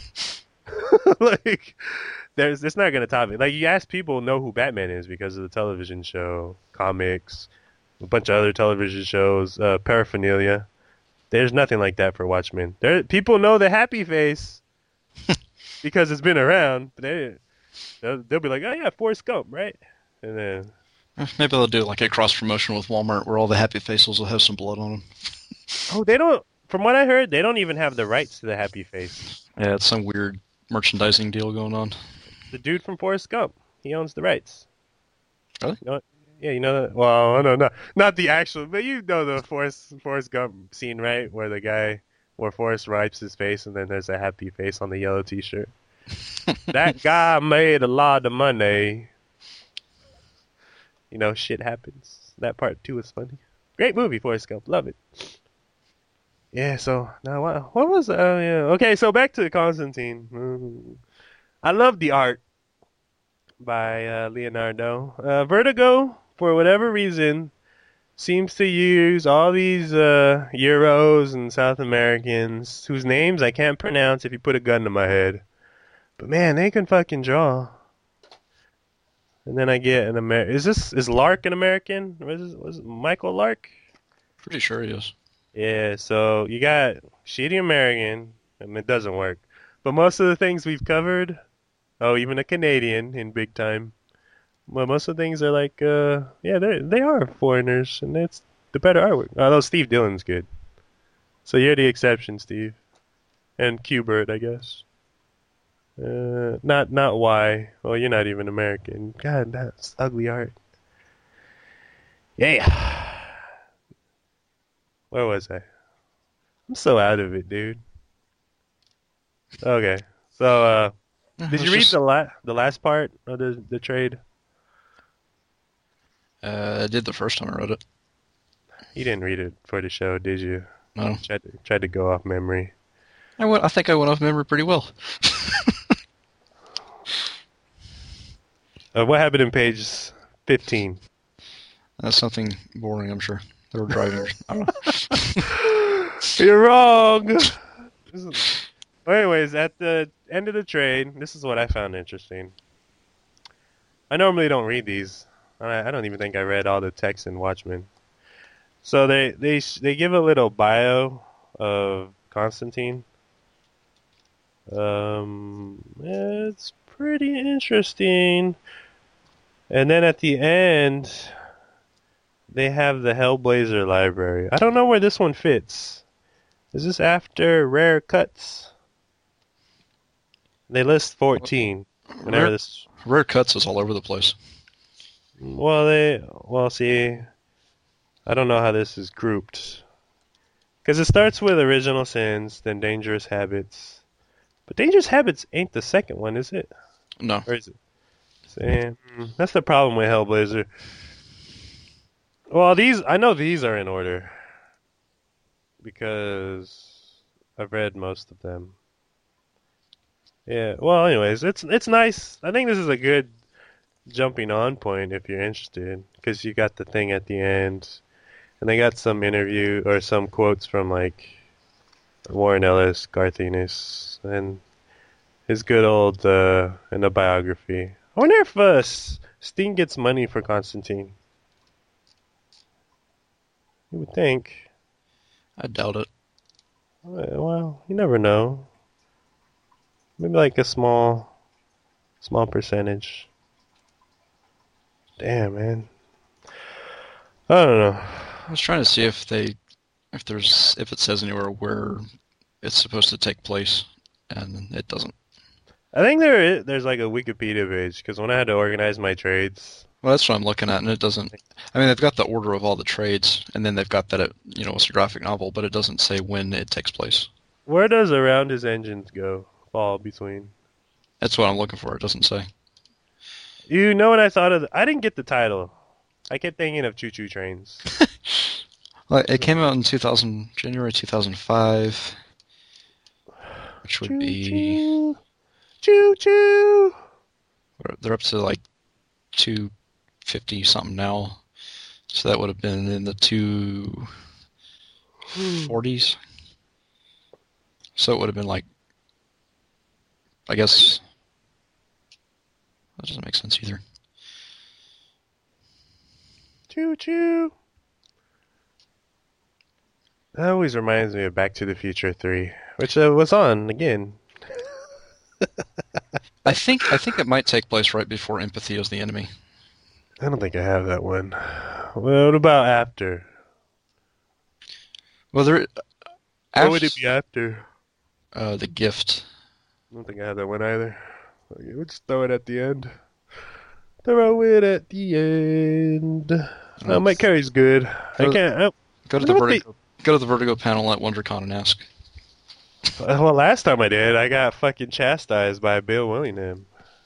Like, there's it's not gonna top it. Like you ask people know who Batman is because of the television show, comics, a bunch of other television shows, uh, paraphernalia. There's nothing like that for Watchmen. There, people know the Happy Face. Because it's been around, but they they'll, they'll be like, oh yeah, Forrest Gump, right? And then Eh, Maybe they'll do like a cross promotion with Walmart where all the Happy Faces will have some blood on them. oh, they don't. From what I heard, they don't even have the rights to the Happy Face. Yeah, it's some weird merchandising deal going on. The dude from Forrest Gump, he owns the rights. Really? You know, Yeah, you know that. Well, I don't know, not the actual, but you know the Forrest Forrest Gump scene, right? Where the guy, where Forrest wipes his face, and then there's a happy face on the yellow T-shirt. That guy made a lot of money. You know, shit happens. That part too is funny. Great movie, Forrest Gump. Love it. Yeah. So now, what? What was? Oh yeah. Okay. So back to Constantine. Mm. I love the art by uh, Leonardo. Uh, Vertigo, for whatever reason, seems to use all these uh, Euros and South Americans whose names I can't pronounce if you put a gun to my head. But man, they can fucking draw. And then I get an Amer. Is this is Lark an American? Was it, was it Michael Lark? Pretty sure he is. Yeah. So you got shitty American, and it doesn't work. But most of the things we've covered, oh, even a Canadian in big time. Well, most of the things are like, uh, yeah, they they are foreigners, and it's the better artwork. Although Steve Dillon's good, so you're the exception, Steve, and Qbert, I guess. Uh, not not why. Well, you're not even American. God, that's ugly art. Yeah. Where was I? I'm so out of it, dude. Okay, so uh, Yeah, did it's you read just- the la the last part of the the trade? Uh, I did the first time I read it. You didn't read it for the show, did you? No, Tried to, tried to go off memory. I went. I think I went off memory pretty well. Uh, what happened in page fifteen? That's something boring, I'm sure. They were driving. I don't know. You're wrong. This is- well, anyways, at the end of the trade, this is what I found interesting. I normally don't read these. I, I don't even think I read all the text in Watchmen. So they they sh- they give a little bio of Constantine. Um, it's pretty interesting. And then at the end, they have the Hellblazer library. I don't know where this one fits. Is this after Rare Cuts? They list fourteen. Whenever Rare, this, Rare Cuts is all over the place. well, they, well, see, I don't know how this is grouped. Because it starts with Original Sins, then Dangerous Habits. But Dangerous Habits ain't the second one, is it? No. Or is it? See, hmm, that's the problem with Hellblazer. Well, these, I know these are in order. Because I've read most of them. Yeah, well, anyways, it's it's nice. I think this is a good jumping on point if you're interested, because you got the thing at the end, and they got some interview or some quotes from like Warren Ellis, Garth Ennis, and his good old uh, in the biography. I wonder if uh, S- Sting gets money for Constantine. You would think. I doubt it. Well, you never know. Maybe like a small, small percentage. Damn, man. I don't know. I was trying to see if they, if there's, if it says anywhere where it's supposed to take place, and it doesn't. I think there is, there's like a Wikipedia page, because when I had to organize my trades, Well, that's what I'm looking at, and it doesn't. I mean, they've got the order of all the trades, and then they've got that it, you know, it's a graphic novel, but it doesn't say when it takes place. where does Around His Engines go? Fall between. That's what I'm looking for. It doesn't say. You know what I thought of? The, I didn't get the title. I kept thinking of Choo Choo Trains. Well, it came out in two thousand, January two thousand five, which would be Choo choo. Choo choo. they're up to like two fifty something now, so that would have been in the two forties. So it would have been like, I guess that doesn't make sense either. Choo choo. That always reminds me of Back to the Future three, which uh, was on again. I think I think it might take place right before Empathy is the Enemy. I don't think I have that one. Well, what about after? Well, there. What would it be after? Uh, the Gift. I don't think I have that one either. Okay, we'll just throw it at the end. Throw it at the end. Uh, Uh, Mike Carey's good. I Go- can't. I, Go to wonder the what they- Vertigo. Go to the Vertigo panel at WonderCon and ask. well, last time I did, I got fucking chastised by Bill Willingham.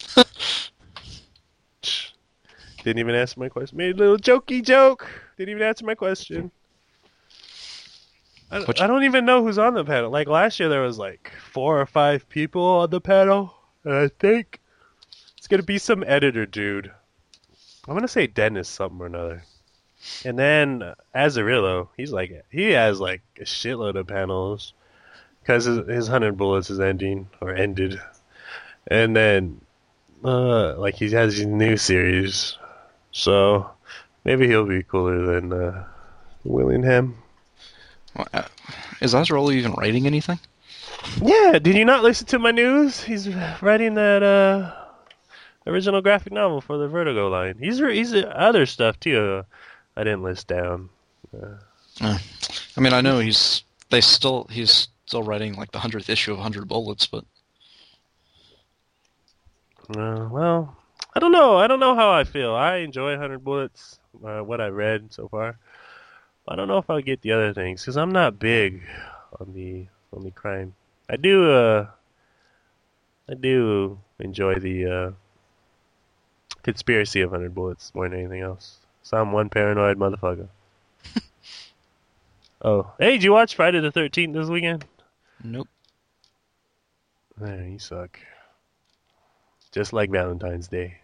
Didn't even answer my question. Made a little jokey joke. Didn't even answer my question. I, Which- I don't even know who's on the panel. Like last year, there was like four or five people on the panel, and I think it's gonna be some editor dude. I'm gonna say Dennis something or another. And then uh, Azarillo, he's like he has like a shitload of panels because his, his hundred bullets is ending or ended, and then uh, like he has his new series, so maybe he'll be cooler than uh, Willingham. Well, uh, Is Azrael even writing anything? Yeah, did you not listen to my news? He's writing that uh, original graphic novel for the Vertigo line. He's re- he's uh, other stuff too. Uh, I didn't list down. Uh, Uh, I mean, I know he's they still he's still writing like the hundredth issue of Hundred Bullets, but uh, well, I don't know. I don't know how I feel. I enjoy Hundred Bullets. Uh, what I read so far. I don't know if I'll get the other things because I'm not big on the on the crime. I do. Uh, I do enjoy the uh, conspiracy of Hundred Bullets more than anything else. So I'm one paranoid motherfucker. Oh, hey, did you watch Friday the thirteenth this weekend? nope. Man, you suck. Just like Valentine's Day.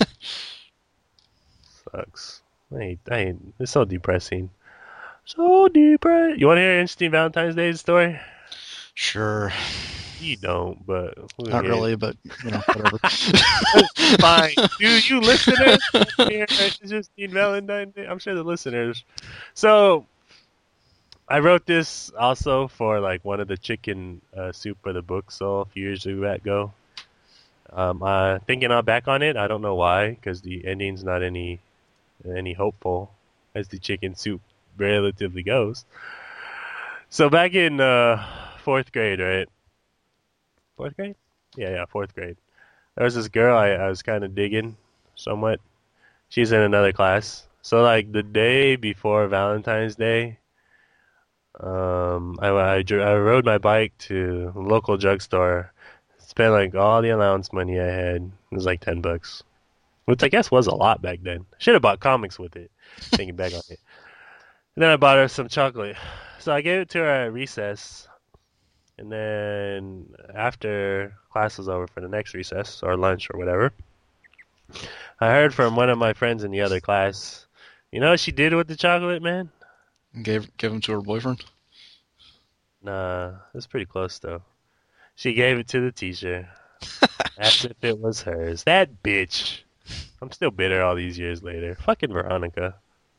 Sucks. I hate, I hate, it's so depressing. So depressed. You want to hear an interesting Valentine's Day story? Sure, You don't, but we'll not hear it. really, but you know, whatever. Fine. Do you listeners want to hear an interesting Valentine's Day? I'm sure the listeners. So, I wrote this also for like one of the chicken uh, soup for the book sold a few years ago. Um, uh, thinking on back on it, I don't know why, because the ending's not any any hopeful as the chicken soup relatively goes. So back in uh, fourth grade, right? Fourth grade? Yeah, yeah, fourth grade. There was this girl I, I was kind of digging somewhat. She's in another class. So like the day before Valentine's Day, um, I, I, dr- I rode my bike to a local drugstore. Spent like all the allowance money I had. It was like ten bucks, which I guess was a lot back then. Should have bought comics with it. Thinking back on it. And then I bought her some chocolate. So I gave it to her at recess. And then after class was over for the next recess or lunch or whatever, I heard from one of my friends in the other class. You know what she did with the chocolate, man? Gave give him to her boyfriend. Nah, it's pretty close though. She gave it to the teacher as if it was hers. That bitch. I'm still bitter all these years later. Fucking Veronica.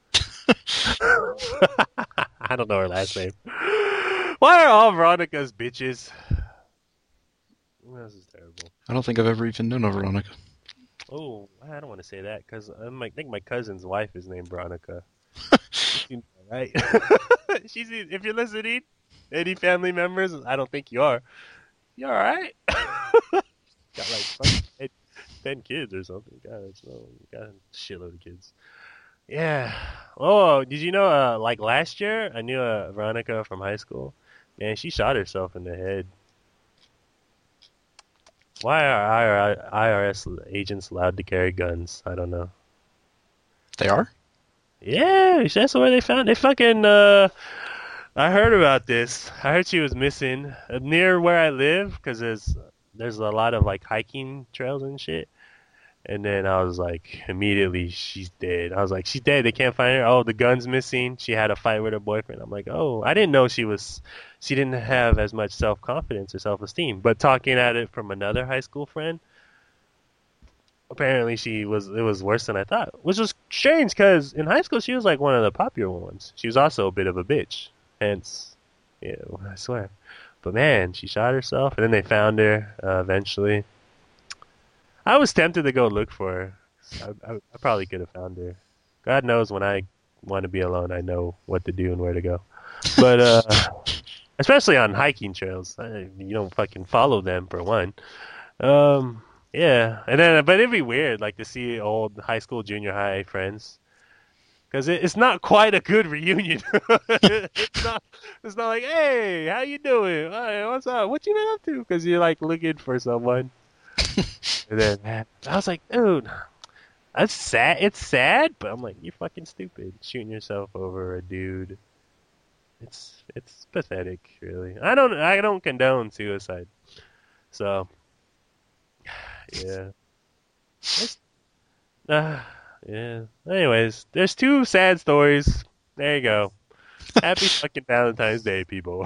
I don't know her last name. Why are all Veronica's bitches? This is terrible. I don't think I've ever even known a Veronica. Oh, I don't want to say that because I think my cousin's wife is named Veronica. You know, right? She's if you're listening, any family members, I don't think you are. You all right? Got like fucking eight, ten kids or something. God, it's no, got a shitload of kids. Yeah. Oh, did you know? Uh, like last year, I knew uh, Veronica from high school. Man, she shot herself in the head. Why are I R S agents allowed to carry guns? I don't know. They are? Yeah, that's where they found. They fucking. Uh, I heard about this. I heard she was missing uh, near where I live because there's there's a lot of like hiking trails and shit. And then I was like, immediately, she's dead. I was like, she's dead. They can't find her. Oh, the gun's missing. She had a fight with her boyfriend. I'm like, oh, I didn't know she was. She didn't have as much self confidence or self esteem. But talking at it from another high school friend, apparently she was. It was worse than I thought, which was strange because in high school she was like one of the popular ones. She was also a bit of a bitch. Hence, yeah, I swear. But man, she shot herself, and then they found her uh, eventually. I was tempted to go look for her. I, I, I probably could have found her. God knows when I want to be alone, I know what to do and where to go. But uh, especially on hiking trails, I, you don't fucking follow them for one. Um, Yeah, and then but it'd be weird, like to see old high school, junior high friends, because it, it's not quite a good reunion. it's not. It's not like, hey, how you doing? Hey, what's up? What you been up to? Because you're like looking for someone. And then I was like, dude, that's sad. It's sad, but I'm like, you're fucking stupid, shooting yourself over a dude. It's it's pathetic, really. I don't I don't condone suicide. So, yeah. It's, uh, yeah. Anyways, there's two sad stories. There you go. Happy fucking Valentine's Day, people.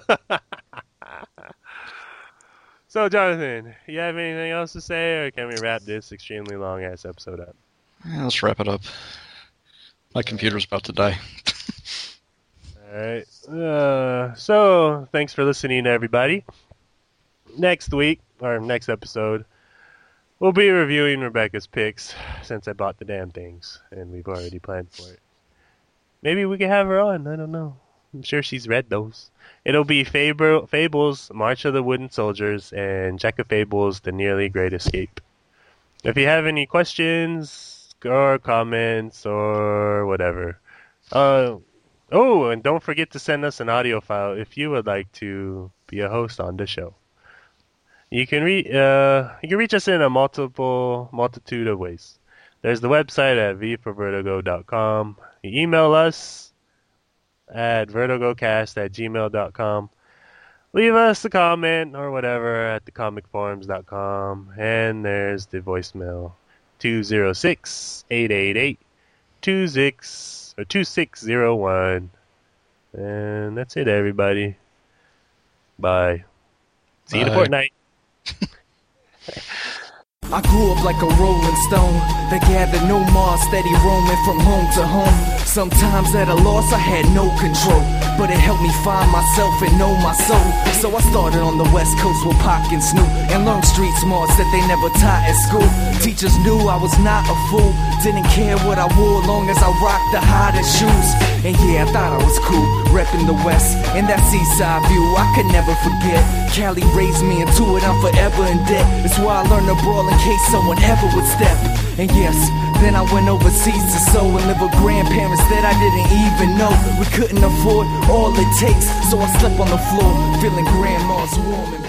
So, Jonathan, you have anything else to say, or can we wrap this extremely long-ass episode up? Yeah, let's wrap it up. My computer's about to die. Alright. Uh, so, thanks for listening, everybody. Next week, or next episode, we'll be reviewing Rebecca's picks, since I bought the damn things, and we've already planned for it. Maybe we can have her on, I don't know. I'm sure she's read those. It'll be Fable, Fables, March of the Wooden Soldiers, and Jack of Fables, The Nearly Great Escape. If you have any questions, or comments, or whatever, uh... oh, and don't forget to send us an audio file if you would like to be a host on the show. You can re- uh, you can reach us in a multiple multitude of ways. There's the website at v for vertigo dot com. You email us at vertigocast at gmail dot com. Leave us a comment or whatever at the comic forums dot com. And there's the voicemail two oh six, eight eight eight, two six or two six zero one. And that's it, everybody. Bye. See you in a Bye. fortnight. I grew up like a rolling stone that gathered no more, steady roaming from home to home. Sometimes at a loss I had no control, but it helped me find myself and know my soul. So I started on the west coast with Pac and Snoop, and learned street smarts that they never taught at school. Teachers knew I was not a fool, didn't care what I wore long as I rocked the hottest shoes. And yeah, I thought I was cool, repping the west, and that seaside view I could never forget. Cali raised me into it, I'm forever in debt. That's why I learned to brawl in case someone ever would step. And yes, then I went overseas to sew and live with grandparents that I didn't even know. We couldn't afford all it takes, so I slept on the floor, feeling grandma's warm and